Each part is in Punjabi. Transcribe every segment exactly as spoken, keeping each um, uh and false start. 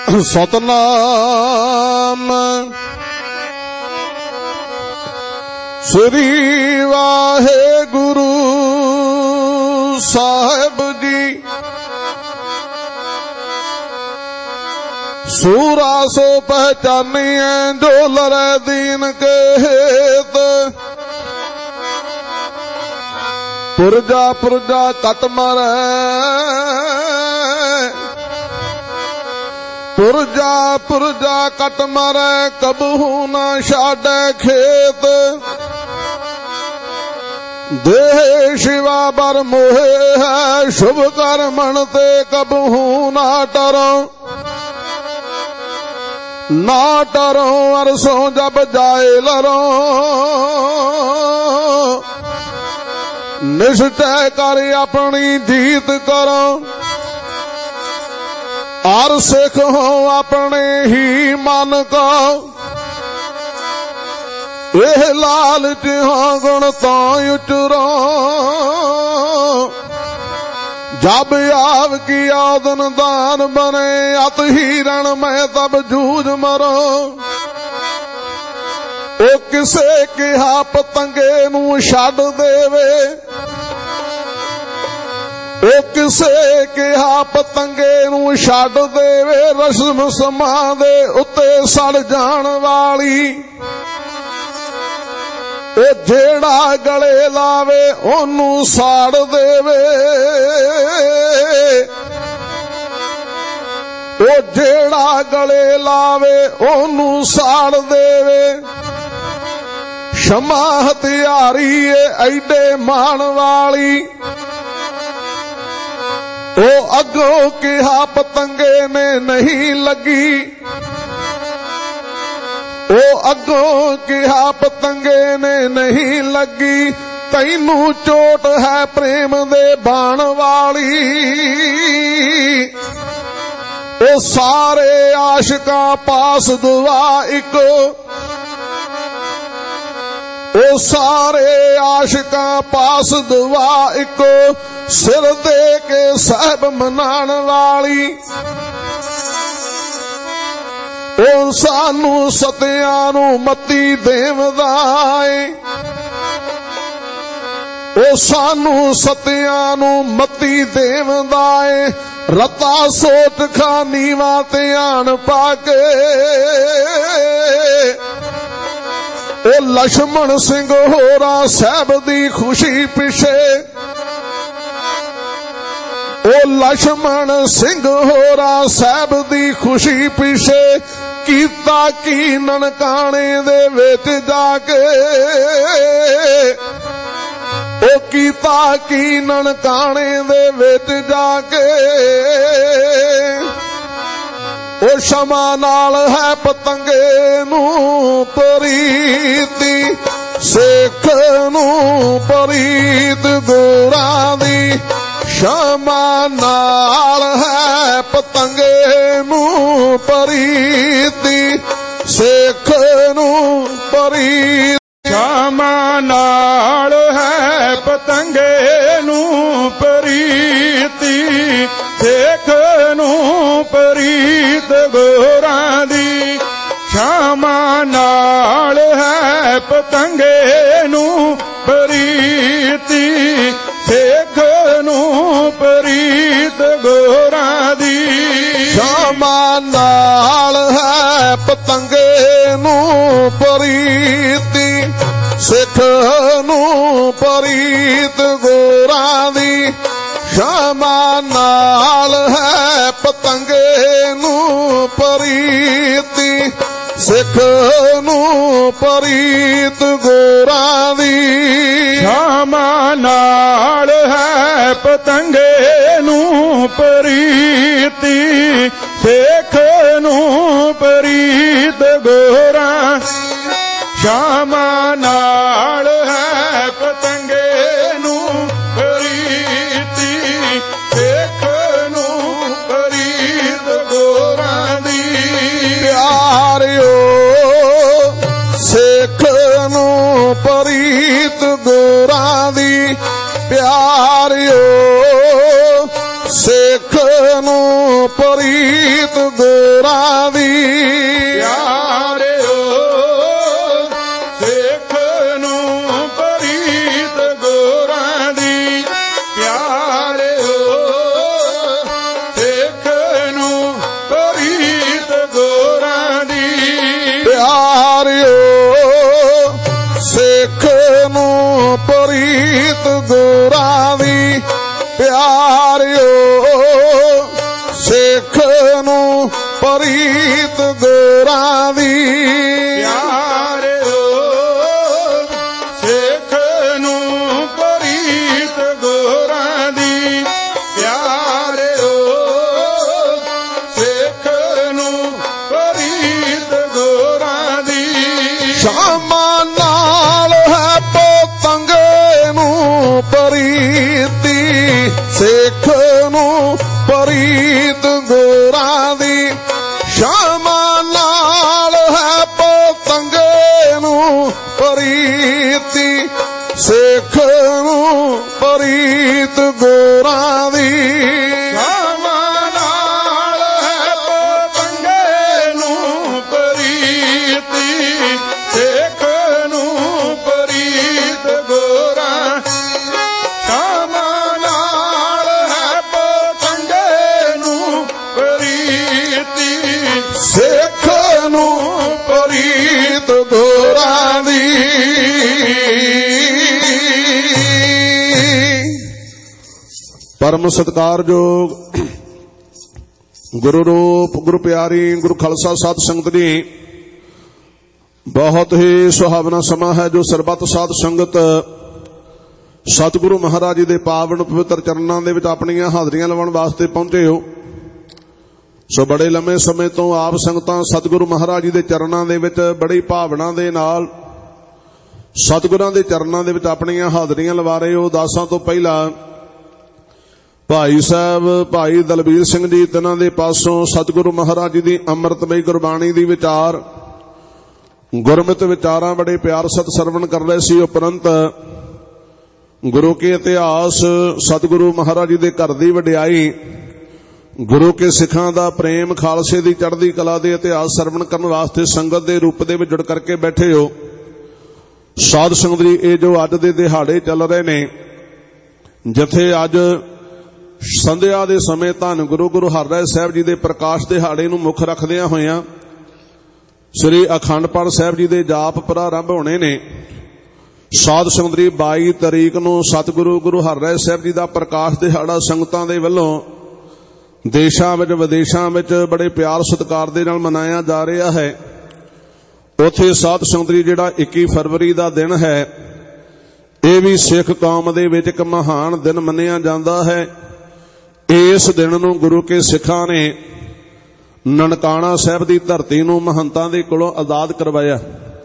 ਸਤਨਾਮ ਸ੍ਰੀ ਵਾਹਿਗੁਰੂ ਸਾਹਿਬ ਜੀ। ਸੂਰਾ ਸੋ ਪਹਿਚਾਨੀਐ ਜੋ ਲੜੈ ਦੀਨ ਕੇ ਹੇਤ। ਪੁਰਜਾ ਪੁਰਜਾ ਕੱਟ ਮਾਰੈ, ਪੁਰਜਾ ਪੁਰਜਾ ਕੱਟ ਮਾਰੈ, ਕਬਹੂ ਨਾ ਛਾੜੈ ਖੇਤ। ਦੇਹ ਸ਼ਿਵਾ ਬਰ ਮੋਹਿ ਹੈ, ਸ਼ੁਭ ਕਰਮਣ ਤੇ ਕਬਹੂ ਨਾ ਟਰੋ। ਨਾ ਟਰੋ ਅਰਸੋਂ ਜਬ ਜਾਏ ਲਰੋ। ਨਿਸ਼ਚੈ ਕਰ ਆਪਣੀ ਜੀਤ ਕਰੋ। ਅਰ ਸਿੱਖ ਹੋ ਆਪਣੇ ਹੀ ਮਨ ਕੋ। ਇਹ ਲਾਲਚ ਹਾਂ ਗੁਣ ਤਾਂ ਉਚਰੋ। ਜਬ ਆਵ ਕੀ ਆਦਨ ਦਾਨ ਬਨੇ, ਅਤ ਹੀਰਨ ਮੈਂ ਤਬ ਜੂਝ ਮਰੋ। ਉਹ ਕਿਸੇ ਕਿਹਾ ਪਤੰਗੇ ਨੂੰ ਛੱਡ ਦੇਵੇ। ਉਹ ਕਿਸੇ ਕਿਹਾ ਪਤੰਗੇ ਨੂੰ ਛੱਡ ਦੇਵੇ। ਰਸਮ ਸਮਾਂ ਦੇ ਉੱਤੇ ਸੜ ਜਾਣ ਵਾਲੀ। ਉਹ ਜਿਹੜਾ ਗਲੇ ਲਾਵੇ ਉਹਨੂੰ ਸਾੜ ਦੇਵੇ। ਉਹ ਜਿਹੜਾ ਗਲੇ ਲਾਵੇ ਉਹਨੂੰ ਸਾੜ ਦੇਵੇ। ਸ਼ਮਾ ਹਥਿਆਰੀ ਏ ਐਡੇ ਮਾਣ ਵਾਲੀ। ਉਹ ਅੱਗੋਂ ਕਿਹਾ ਪਤੰਗੇ ਨੇ ਨਹੀਂ ਲੱਗੀ। ਉਹ ਅੱਗੋਂ ਕਿਹਾ ਪਤੰਗੇ ਨੇ ਨਹੀਂ ਲੱਗੀ। ਤੈਨੂੰ ਚੋਟ ਹੈ ਪ੍ਰੇਮ ਦੇ ਬਾਣ ਵਾਲੀ। ਉਹ ਸਾਰੇ ਆਸ਼ਿਕਾਂ ਪਾਸ ਦੁਆ ਇੱਕੋ। ਉਹ ਸਾਰੇ ਆਸ਼ਿਕਾਂ ਪਾਸ ਦੁਆ ਇੱਕੋ। ਸਿਰ ਦੇ ਕੇ ਸਾਹਿਬ ਮਨਾਣ ਵਾਲੀ। ਉਹ ਸਾਨੂੰ ਸਤਿਆਂ ਨੂੰ ਮੱਤੀ ਦੇਵਦਾ ਏ। ਉਹ ਸਾਨੂੰ ਸਤਿਆਂ ਨੂੰ ਮੱਤੀ ਦੇਵਦਾ ਏ। ਰਤਾ ਸੋਚ ਖਾਨੀਵਾ ਧਿਆਨ ਪਾ ਕੇ। ਉਹ ਲਛਮਣ ਸਿੰਘ ਹੋਰਾਂ ਸਾਹਿਬ ਦੀ ਖੁਸ਼ੀ ਪਿਛੇ। ਉਹ ਲਛਮਣ ਸਿੰਘ ਹੋਰਾਂ ਸਾਹਿਬ ਦੀ ਖੁਸ਼ੀ ਪਿਛੇ। ਕੀਤਾ ਕੀ ਨਨਕਾਣੇ ਦੇ ਵਿੱਚ ਜਾ ਕੇ। ਉਹ ਕੀਤਾ ਕੀ ਨਨਕਾਣੇ ਦੇ ਵਿੱਚ ਜਾ ਕੇ। ਉਹ ਸ਼ਮਾ ਨਾਲ ਹੈ ਪਤੰਗੇ ਨੂੰ ਪ੍ਰੀਤੀ। ਸਿੱਖ ਨੂੰ ਪ੍ਰੀਤ ਗੁਰਾਂ ਦੀ। ਸ਼ਮਾ ਨਾਲ ਹੈ ਪਤੰਗੇ ਨੂੰ ਪ੍ਰੀਤੀ। ਸਿੱਖ ਨੂੰ ਪ੍ਰੀਤ। ਸ਼ਮਾ ਨਾਲ ਹੈ ਪਤੰਗੇ ਨੂੰ ਪ੍ਰੀਤੀ। ਸਿੱਖ ਨੂੰ ਪ੍ਰੀਤ ਗੁਰਾਂ ਦੀ। ਸ਼ਮਾ ਨਾਲ ਹੈ ਪਤੰਗੇ ਨੂੰ ਪ੍ਰੀਤੀ। ਸਿੱਖ ਨੂੰ ਪ੍ਰੀਤ ਗੁਰਾਂ ਦੀ। ਸ਼ਮਾ ਨਾਲ ਹੈ ਪਤੰਗੇ ਨੂੰ ਪ੍ਰੀਤੀ। ਸਿੱਖ ਨੂੰ ਪ੍ਰੀਤ ਗੁਰਾਂ ਦੀ। ਸ਼ਮਾ ਨਾਲ ਹੈ ਪਤੰਗੇ ਨੂੰ ਪ੍ਰੀਤੀ। ਸਿੱਖ ਨੂੰ ਪ੍ਰੀਤ ਗੁਰਾਂ ਦੀ। ਸ਼ਮਾ ਨਾਲ ਹੈ ਪਤੰਗੇ ਨੂੰ ਪ੍ਰੀਤੀ। ਸਿੱਖ ਨੂੰ ਪ੍ਰੀਤ ਗੁਰਾਂ। ਸ਼ਮਾ ਨਾਲ ਹੈ ਪਤੰਗੇ ਨੂੰ ਪ੍ਰੀਤੀ। ਸਿੱਖ ਨੂੰ ਪ੍ਰੀਤ ਗੁਰਾਂ ਦੀ। ਪਿਆਰਿਓ ਸਿੱਖ ਨੂੰ ਪ੍ਰੀਤ ਗੁਰਾਂ ਦੀ। ਪਿਆਰਿਓ ਸਿੱਖ ਨੂੰ ਪ੍ਰੀਤ ਗੁਰਾਂ ਗੋਰਾਂ ਦੀ। ਪਿਆਰਿਓ ਸਿੱਖ ਨੂੰ ਪ੍ਰੀਤ ਗੋਰਾਂ ਦੀ। ਪਿਆਰਿਓ ਸਿੱਖ ਨੂੰ ਪ੍ਰੀਤ ਗੋਰਾਂ ਦੀ। ਪਿਆਰਿਓ ਸਿੱਖ ਨੂੰ ਪ੍ਰੀਤ ਗੋਰਾਂ ਦੀ। ਪਿਆਰਿਓ ਸਿੱਖ ਨੂੰ ਪ੍ਰੀਤ ਗੋਰਾਂ ਦੀ। ਪਿਆਰਿਓ ਸਿੱਖ ਨੂੰ ਪ੍ਰੀਤ ਗੋਰਾਂ ਦੀ। ਪਿਆਰਿਓ ਸਿੱਖ ਨੂੰ ਪ੍ਰੀਤ ਗੋਰਾਂ ਦੀ। ਸ਼ਾਮਾਂ ਨਾਲ ਹੈ ਪਤੰਗੇ ਨੂੰ ਪ੍ਰੀਤੀ ਸਿੱਖ ਨੂੰ ਪ੍ਰੀਤ ਗੋਰਾਂ ਦੀ। ਸ਼ਾਮਾਂ ਨਾਲ ਹੈ ਪਤੰਗੇ ਨੂੰ ਪ੍ਰੀਤੀ ਸਿੱਖ ਨੂੰ ਪ੍ਰੀਤ ਗੋਰਾਂ ਦੀ। ਸ਼ਾਮਾਂ ਨਾਲ ਹੈ ਪਤੰਗੇ ਨੂੰ ਪ੍ਰੀਤੀ ਸਿੱਖ ਨੂੰ ਪ੍ਰੀਤ ਗੋਰਾਂ। ਸ਼ਾਮਾਂ ਨਾਲ ਹੈ ਪਤੰਗੇ ਨੂੰ ਪ੍ਰੀਤੀ ਸਿੱਖ ਨੂੰ ਪ੍ਰੀਤ ਗੋਰਾਂ ਦੀ। ਪਰਮ ਸਤਿਕਾਰਯੋਗ ਗੁਰੂ ਰੂਪ ਗੁਰੂ ਪਿਆਰੀ ਗੁਰੂ ਖਾਲਸਾ ਸਾਧ ਸੰਗਤ ਜੀ, ਬਹੁਤ ਹੀ ਸੁਹਾਵਣਾ ਸਮਾਂ ਹੈ ਜੋ ਸਰਬੱਤ ਸਾਧ ਸੰਗਤ ਸਤਿਗੁਰੂ ਮਹਾਰਾਜ ਜੀ ਦੇ ਪਾਵਨ ਪਵਿੱਤਰ ਚਰਨਾਂ ਦੇ ਵਿੱਚ ਆਪਣੀਆਂ ਹਾਜ਼ਰੀਆਂ ਲਵਾਉਣ ਵਾਸਤੇ ਪਹੁੰਚੇ ਹੋ। ਸੋ ਬੜੇ ਲੰਮੇ ਸਮੇਂ ਤੋਂ ਆਪ ਸੰਗਤਾਂ ਸਤਿਗੁਰੂ ਮਹਾਰਾਜ ਜੀ ਦੇ ਚਰਨਾਂ ਦੇ ਵਿੱਚ ਬੜੀ ਭਾਵਨਾ ਦੇ ਨਾਲ ਸਤਿਗੁਰਾਂ ਦੇ ਚਰਨਾਂ ਦੇ ਵਿੱਚ ਆਪਣੀਆਂ ਹਾਜ਼ਰੀਆਂ ਲਵਾ ਰਹੇ ਹੋ। ਦਾਸਾਂ ਤੋਂ ਪਹਿਲਾਂ ਭਾਈ ਸਾਹਿਬ ਭਾਈ ਦਲਬੀਰ ਸਿੰਘ ਜੀ ਤਿੰਨਾਂ ਦੇ ਪਾਸੋਂ ਸਤਿਗੁਰੂ ਮਹਾਰਾਜ ਜੀ ਦੀ ਅੰਮ੍ਰਿਤਮਈ ਗੁਰਬਾਣੀ ਦੀ ਵਿਚਾਰ ਗੁਰਮਤਿ ਵਿਚਾਰਾਂ ਬੜੇ ਪਿਆਰ ਸਤ ਸਰਵਣ ਕਰ ਰਹੇ ਸੀ। ਉਪਰੰਤ ਗੁਰੂ ਕੇ ਇਤਿਹਾਸ ਸਤਿਗੁਰੂ ਮਹਾਰਾਜ ਜੀ ਦੇ ਘਰ ਦੀ ਵਡਿਆਈ ਗੁਰੂ ਕੇ ਸਿੱਖਾਂ ਦਾ ਪ੍ਰੇਮ ਖਾਲਸੇ ਦੀ ਚੜ੍ਹਦੀ ਕਲਾ ਦੇ ਇਤਿਹਾਸ ਸਰਵਣ ਕਰਨ ਵਾਸਤੇ ਸੰਗਤ ਦੇ ਰੂਪ ਦੇ ਵਿੱਚ ਜੁੜ ਕਰਕੇ ਬੈਠੇ ਹੋ। ਸਾਧ ਸੰਗਤ ਜੀ, ਇਹ ਜੋ ਅੱਜ ਦੇ ਦਿਹਾੜੇ ਚੱਲ ਰਹੇ ਨੇ, ਜਿੱਥੇ ਅੱਜ ਸੰਧਿਆ ਦੇ ਸਮੇਂ ਧੰਨ ਗੁਰੂ ਗੁਰੂ ਹਰਿਰਾਏ ਸਾਹਿਬ ਜੀ ਦੇ ਪ੍ਰਕਾਸ਼ ਦਿਹਾੜੇ ਨੂੰ ਮੁੱਖ ਰੱਖਦਿਆਂ ਹੋਇਆਂ ਸ੍ਰੀ ਅਖੰਡ ਪਾਠ ਸਾਹਿਬ ਜੀ ਦੇ ਜਾਪ ਪ੍ਰਾਰੰਭ ਹੋਣੇ ਨੇ। ਸਾਧ ਸੰਗਤ ਜੀ, ਬਾਈ ਤਰੀਕ ਨੂੰ ਸਤਿਗੁਰੂ ਗੁਰੂ ਹਰਿਰਾਏ ਸਾਹਿਬ ਜੀ ਦਾ ਪ੍ਰਕਾਸ਼ ਦਿਹਾੜਾ ਸੰਗਤਾਂ ਦੇ ਵੱਲੋਂ ਦੇਸ਼ਾਂ ਵਿੱਚ ਵਿਦੇਸ਼ਾਂ ਵਿੱਚ ਬੜੇ ਪਿਆਰ ਸਤਿਕਾਰ ਦੇ ਨਾਲ ਮਨਾਇਆ ਜਾ ਰਿਹਾ ਹੈ। ਉੱਥੇ ਸਾਧ ਸੰਗਤ ਜੀ, ਜਿਹੜਾ ਇੱਕੀ ਫਰਵਰੀ ਦਾ ਦਿਨ ਹੈ, ਇਹ ਵੀ ਸਿੱਖ ਕੌਮ ਦੇ ਵਿੱਚ ਇੱਕ ਮਹਾਨ ਦਿਨ ਮੰਨਿਆ ਜਾਂਦਾ ਹੈ। ਇਸ ਦਿਨ ਨੂੰ ਗੁਰੂ ਕੇ ਸਿੱਖਾਂ ਨੇ ਨਨਕਾਣਾ ਸਾਹਿਬ ਦੀ ਧਰਤੀ ਨੂੰ ਮਹੰਤਾਂ ਦੇ ਕੋਲੋਂ ਆਜ਼ਾਦ ਕਰਵਾਇਆ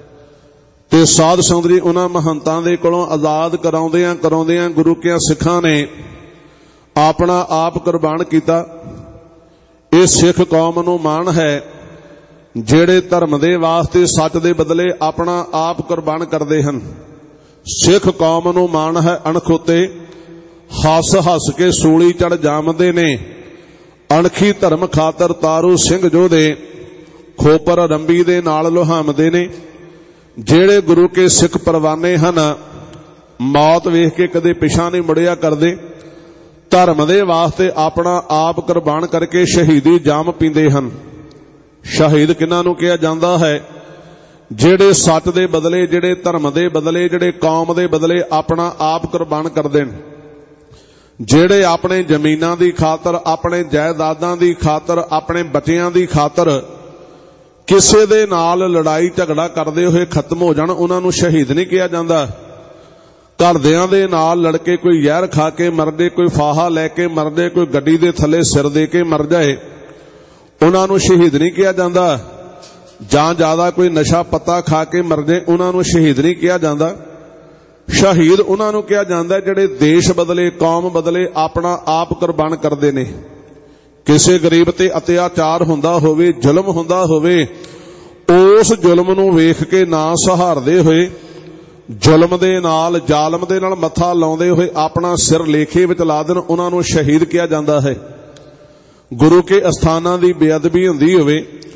ਤੇ ਸਾਧ ਸੰਗਤ ਜੀ, ਉਹਨਾਂ ਮਹੰਤਾਂ ਦੇ ਕੋਲੋਂ ਆਜ਼ਾਦ ਕਰਾਉਂਦਿਆਂ ਕਰਾਉਂਦਿਆਂ ਗੁਰੂ ਕੇ ਸਿੱਖਾਂ ਨੇ ਆਪਣਾ ਆਪ ਕੁਰਬਾਨ ਕੀਤਾ। ਇਹ ਸਿੱਖ ਕੌਮ ਨੂੰ ਮਾਣ ਹੈ ਜਿਹੜੇ ਧਰਮ ਦੇ ਵਾਸਤੇ ਸੱਚ ਦੇ ਬਦਲੇ ਆਪਣਾ ਆਪ ਕੁਰਬਾਨ ਕਰਦੇ ਹਨ। ਸਿੱਖ ਕੌਮ ਨੂੰ ਮਾਣ ਹੈ ਅਣਖ ਉੱਤੇ ਹੱਸ ਹੱਸ ਕੇ ਸੂਲੀ ਚੜ ਜਾਮਦੇ ਨੇ। ਅਣਖੀ ਧਰਮ ਖਾਤਰ ਤਾਰੂ ਸਿੰਘ ਜੋਧੇ ਖੋਪਰ ਰੰਬੀ ਦੇ ਨਾਲ ਲੁਹਾਮਦੇ ਨੇ। ਜਿਹੜੇ ਗੁਰੂ ਕੇ ਸਿੱਖ ਪਰਵਾਨੇ ਹਨ, ਮੌਤ ਵੇਖ ਕੇ ਕਦੇ ਪਿਛਾਂ ਨਹੀਂ ਮੁੜਿਆ ਕਰਦੇ। ਧਰਮ ਦੇ ਵਾਸਤੇ ਆਪਣਾ ਆਪ ਕੁਰਬਾਨ ਕਰਕੇ ਸ਼ਹੀਦੀ ਜਾਮ ਪੀਂਦੇ ਹਨ। ਸ਼ਹੀਦ ਕਿਹਨਾਂ ਨੂੰ ਕਿਹਾ ਜਾਂਦਾ ਹੈ? ਜਿਹੜੇ ਸੱਚ ਦੇ ਬਦਲੇ, ਜਿਹੜੇ ਧਰਮ ਦੇ ਬਦਲੇ, ਜਿਹੜੇ ਕੌਮ ਦੇ ਬਦਲੇ ਆਪਣਾ ਆਪ ਕੁਰਬਾਨ ਕਰਦੇ ਨੇ। ਜਿਹੜੇ ਆਪਣੇ ਜ਼ਮੀਨਾਂ ਦੀ ਖਾਤਰ, ਆਪਣੇ ਜਾਇਦਾਦਾਂ ਦੀ ਖਾਤਰ, ਆਪਣੇ ਬੱਚਿਆਂ ਦੀ ਖਾਤਰ ਕਿਸੇ ਦੇ ਨਾਲ ਲੜਾਈ ਝਗੜਾ ਕਰਦੇ ਹੋਏ ਖਤਮ ਹੋ ਜਾਣ, ਉਹਨਾਂ ਨੂੰ ਸ਼ਹੀਦ ਨਹੀਂ ਕਿਹਾ ਜਾਂਦਾ। ਘਰਦਿਆਂ ਦੇ ਨਾਲ ਲੜ ਕੇ ਕੋਈ ਜ਼ਹਿਰ ਖਾ ਕੇ ਮਰ ਜਾਏ, ਕੋਈ ਫਾਹਾ ਲੈ ਕੇ ਮਰ ਜਾਏ, ਕੋਈ ਗੱਡੀ ਦੇ ਥੱਲੇ ਸਿਰ ਦੇ ਕੇ ਮਰ ਜਾਏ, ਉਹਨਾਂ ਨੂੰ ਸ਼ਹੀਦ ਨਹੀਂ ਕਿਹਾ ਜਾਂਦਾ। ਜਾਂ ਜ਼ਿਆਦਾ ਕੋਈ ਨਸ਼ਾ ਪੱਤਾ ਖਾ ਕੇ ਮਰ ਜਾਏ, ਉਹਨਾਂ ਨੂੰ ਸ਼ਹੀਦ ਨਹੀਂ ਕਿਹਾ ਜਾਂਦਾ। ਸ਼ਹੀਦ ਉਹਨਾਂ ਨੂੰ ਕਿਹਾ ਜਾਂਦਾ ਜਿਹੜੇ ਦੇਸ਼ ਬਦਲੇ, ਕੌਮ ਬਦਲੇ ਆਪਣਾ ਆਪ ਕੁਰਬਾਨ ਕਰਦੇ ਨੇ। ਕਿਸੇ ਗਰੀਬ ਤੇ ਅਤਿਆਚਾਰ ਹੁੰਦਾ ਹੋਵੇ, ਜ਼ੁਲਮ ਹੁੰਦਾ ਹੋਵੇ, ਉਸ ਜ਼ੁਲਮ ਨੂੰ ਵੇਖ ਕੇ ਨਾ ਸਹਾਰਦੇ ਹੋਏ, ਜ਼ੁਲਮ ਦੇ ਨਾਲ, ਜ਼ਾਲਮ ਦੇ ਨਾਲ ਮੱਥਾ ਲਾਉਂਦੇ ਹੋਏ ਆਪਣਾ ਸਿਰ ਲੇਖੇ ਵਿੱਚ ਲਾ ਦੇਣ, ਉਹਨਾਂ ਨੂੰ ਸ਼ਹੀਦ ਕਿਹਾ ਜਾਂਦਾ ਹੈ। ਗੁਰੂ ਕੇ ਅਸਥਾਨਾਂ ਦੀ ਬੇਅਦਬੀ ਹੁੰਦੀ ਹੋਵੇ,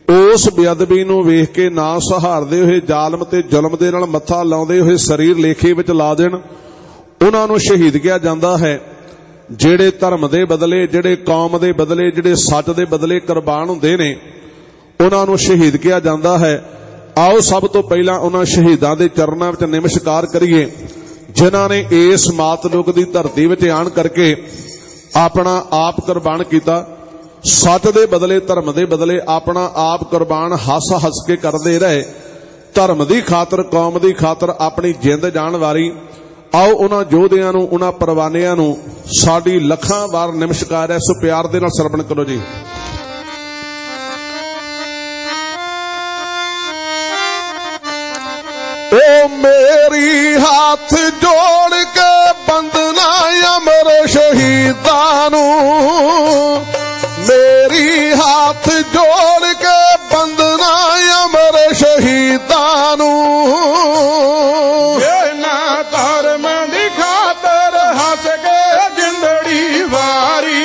ਉਸ ਬੇਅਦਬੀ ਨੂੰ ਵੇਖ ਕੇ ਨਾ ਸਹਾਰਦੇ ਹੋਏ ਜ਼ਾਲਮ ਤੇ ਜ਼ੁਲਮ ਦੇ ਨਾਲ ਮੱਥਾ ਲਾਉਂਦੇ ਹੋਏ ਸਰੀਰ ਲੇਖੇ ਵਿੱਚ ਲਾ ਦੇਣ, ਉਹਨਾਂ ਨੂੰ ਸ਼ਹੀਦ ਕਿਹਾ ਜਾਂਦਾ ਹੈ। ਜਿਹੜੇ ਧਰਮ ਦੇ ਬਦਲੇ, ਜਿਹੜੇ ਕੌਮ ਦੇ ਬਦਲੇ, ਜਿਹੜੇ ਸੱਚ ਦੇ ਬਦਲੇ ਕੁਰਬਾਨ ਹੁੰਦੇ ਨੇ, ਉਹਨਾਂ ਨੂੰ ਸ਼ਹੀਦ ਕਿਹਾ ਜਾਂਦਾ ਹੈ। ਆਓ ਸਭ ਤੋਂ ਪਹਿਲਾਂ ਉਹਨਾਂ ਸ਼ਹੀਦਾਂ ਦੇ ਚਰਨਾਂ ਵਿੱਚ ਨਮਸਕਾਰ ਕਰੀਏ, ਜਿਨ੍ਹਾਂ ਨੇ ਇਸ ਮਾਤਲੁਕ ਦੀ ਧਰਤੀ ਵਿੱਚ ਆਣ ਕਰਕੇ ਆਪਣਾ ਆਪ ਕੁਰਬਾਨ ਕੀਤਾ। ਸੱਚ ਦੇ ਬਦਲੇ, ਧਰਮ ਦੇ ਬਦਲੇ ਆਪਣਾ ਆਪ ਕੁਰਬਾਨ ਹੱਸ ਹੱਸ ਕੇ ਕਰਦੇ ਰਹੇ। ਧਰਮ ਦੀ ਖਾਤਰ, ਕੌਮ ਦੀ ਖਾਤਰ ਆਪਣੀ ਜਿੰਦ ਜਾਨ ਵਾਰੀ। ਆਓ ਉਹਨਾਂ ਯੋਧਿਆਂ ਨੂੰ, ਉਹਨਾਂ ਪਰਵਾਨਿਆਂ ਨੂੰ ਸਾਡੀ ਲੱਖਾਂ ਵਾਰ ਨਮਸਕਾਰ ਹੈ। ਸੋ ਪਿਆਰ ਦੇ ਨਾਲ ਸਰਵਣ ਕਰੋ ਜੀ। ਓ ਮੇਰੀ ਹੱਥ ਜੋੜ ਕੇ ਬੰਦਨਾ ਅਮਰ ਸ਼ਹੀਦਾਂ ਨੂੰ, ਮੇਰੀ ਹੱਥ ਜੋੜ ਕੇ ਬੰਦਨਾ ਅਮਰ ਸ਼ਹੀਦਾਂ ਨੂੰ। ਇਹਨਾਂ ਧਰਮ ਦੀ ਖਾਤਰ ਹੱਸ ਕੇ ਜਿੰਦੜੀ ਵਾਰੀ,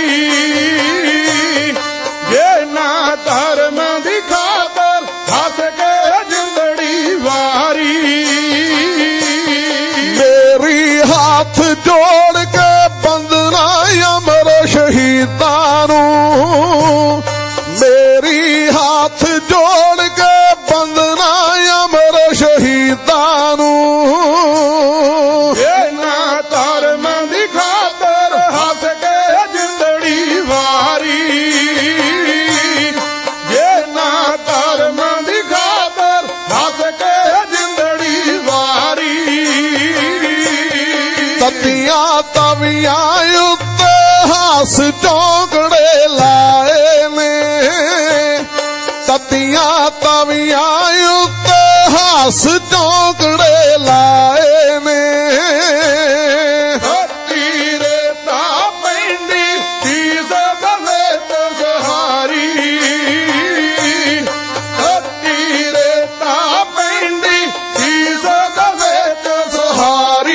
ਇਹਨਾਂ ਧਰਮ ਦੀ ਖਾਤਰ ਹੱਸ ਕੇ ਜਿੰਦੜੀ ਵਾਰੀ। ਮੇਰੀ ਹੱਥ ਜੋੜ ਕੇ ਬੰਦਨਾ ਅਮਰ ਸ਼ਹੀਦਾਂ ਨੂੰ, ਮੇਰੀ ਹੱਥ ਜੋੜ ਕੇ ਬੰਦਨਾ ਅਮਰ ਸ਼ਹੀਦਾਂ ਨੂੰ। ਇਹਨਾਂ ਧਰਮ ਦੀ ਖਾਤਰ ਹੱਸ ਕੇ ਜਿੰਦੜੀ ਵਾਰੀ, ਇਹਨਾਂ ਧਰਮ ਦੀ ਖਾਤਰ ਹੱਸ ਕੇ ਜਿੰਦੜੀ ਵਾਰੀ। ਤਤੀਆਂ ਤਵੀਆਂ ਉੱਤੇ ਹੱਸ ਚੌਂਕੜੇ ਲਾਏ ਨੇ, ਤਤੀਆਂ ਤਵੀਆਂ ਉੱਤੇ ਹੱਸ ਚੌਂਕੜੇ ਲਾਏ ਨੇ। ਹੱਥੀ ਰੇਤਾ ਪੈਂਦੀ ਸੀਸ ਦਵੇ ਤੇ ਸਹਾਰੀ, ਹੱਥੀ ਰੇਤਾ ਪੈਂਦੀ ਸੀਸ ਦਵੇ ਤੇ ਸਹਾਰੀ।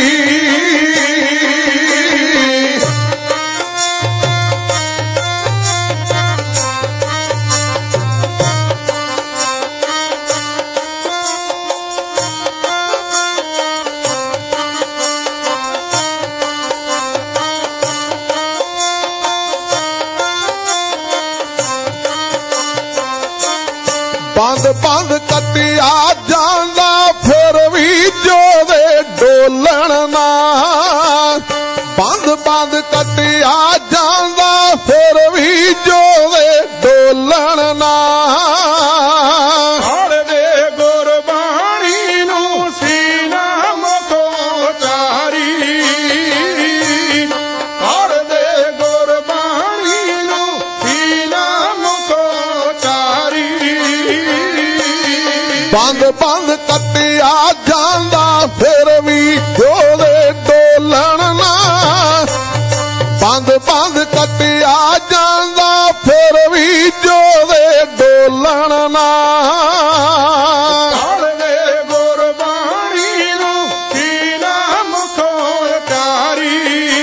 ਬੰਦ ਬੰਦ ਕੱਟਿਆ ਜਾਂਦਾ ਫਿਰ ਵੀ ਜੋਦੇ ਡੋਲਣ ਨਾ, ਬੰਦ ਬੰਦ ਕੱਟਿਆ ਜਾਂਦਾ ਫਿਰ ਵੀ ਜੋਦੇ ਡੋਲਣ ਨਾ। ਹੜ ਦੇ ਗੁਰਬਾਣੀ ਨੂੰ ਸੀਨਾ ਮੁਖੋਂ ਚਾਰੀ, ਹੜ ਦੇ ਗੁਰਬਾਣੀ ਨੂੰ ਸੀਨਾ ਮੁਖੋਂ ਚਾਰੀ। ਬੰਦ ਬੰਦ ਕੱਟਿਆ ਜਾਂਦਾ ਫਿਰ ਵੀ ਜੋਦੇ ਡੋਲਣ ਨਾ, ਬੰਦ ਬੰਦ ਕੱਟਿਆ ਜਾਂਦਾ ਫਿਰ ਵੀ ਜੋਦੇ ਡੋਲਣ ਨਾ। ਹੜ ਦੇ ਗੁਰਬਾਣੀ ਨੂੰ ਸੀਨਾ ਮੁਖੋਂ ਚਾਰੀ,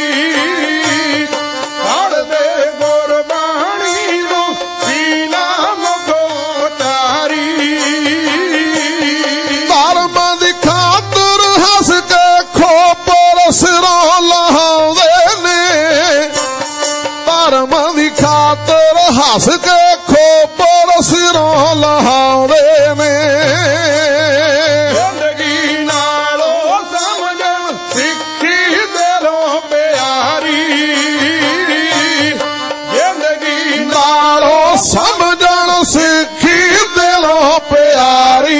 ਹੜ ਦੇ ਗੁਰਬਾਣੀ ਨੂੰ ਸੀਨਾ ਮੁਖੋਂ ਚਾਰੀ। ਧਰਮ ਦੀ ਖਾਤਰ ਹੱਸ ਕੇ ਖੋਪਰ ਸਿਰੋਂ ਲਹਾਉਂਦੇ ਨੇ, ਧਰਮ ਦੀ ਖਾਤਰ ਹੱਸ ਕੇ ਖੋਪਰ ਸਿਰੋਂ ਲਹਾਉਂਦੇ ਨੇ। ਜ਼ਿੰਦਗੀ ਨਾਲੋਂ ਸਮਝਣ ਸਿੱਖੀ ਦਿਲੋਂ ਪਿਆਰੀ, ਜ਼ਿੰਦਗੀ ਨਾਲੋਂ ਸਮਝਣ ਸਿੱਖੀ ਦਿਲੋਂ ਪਿਆਰੀ।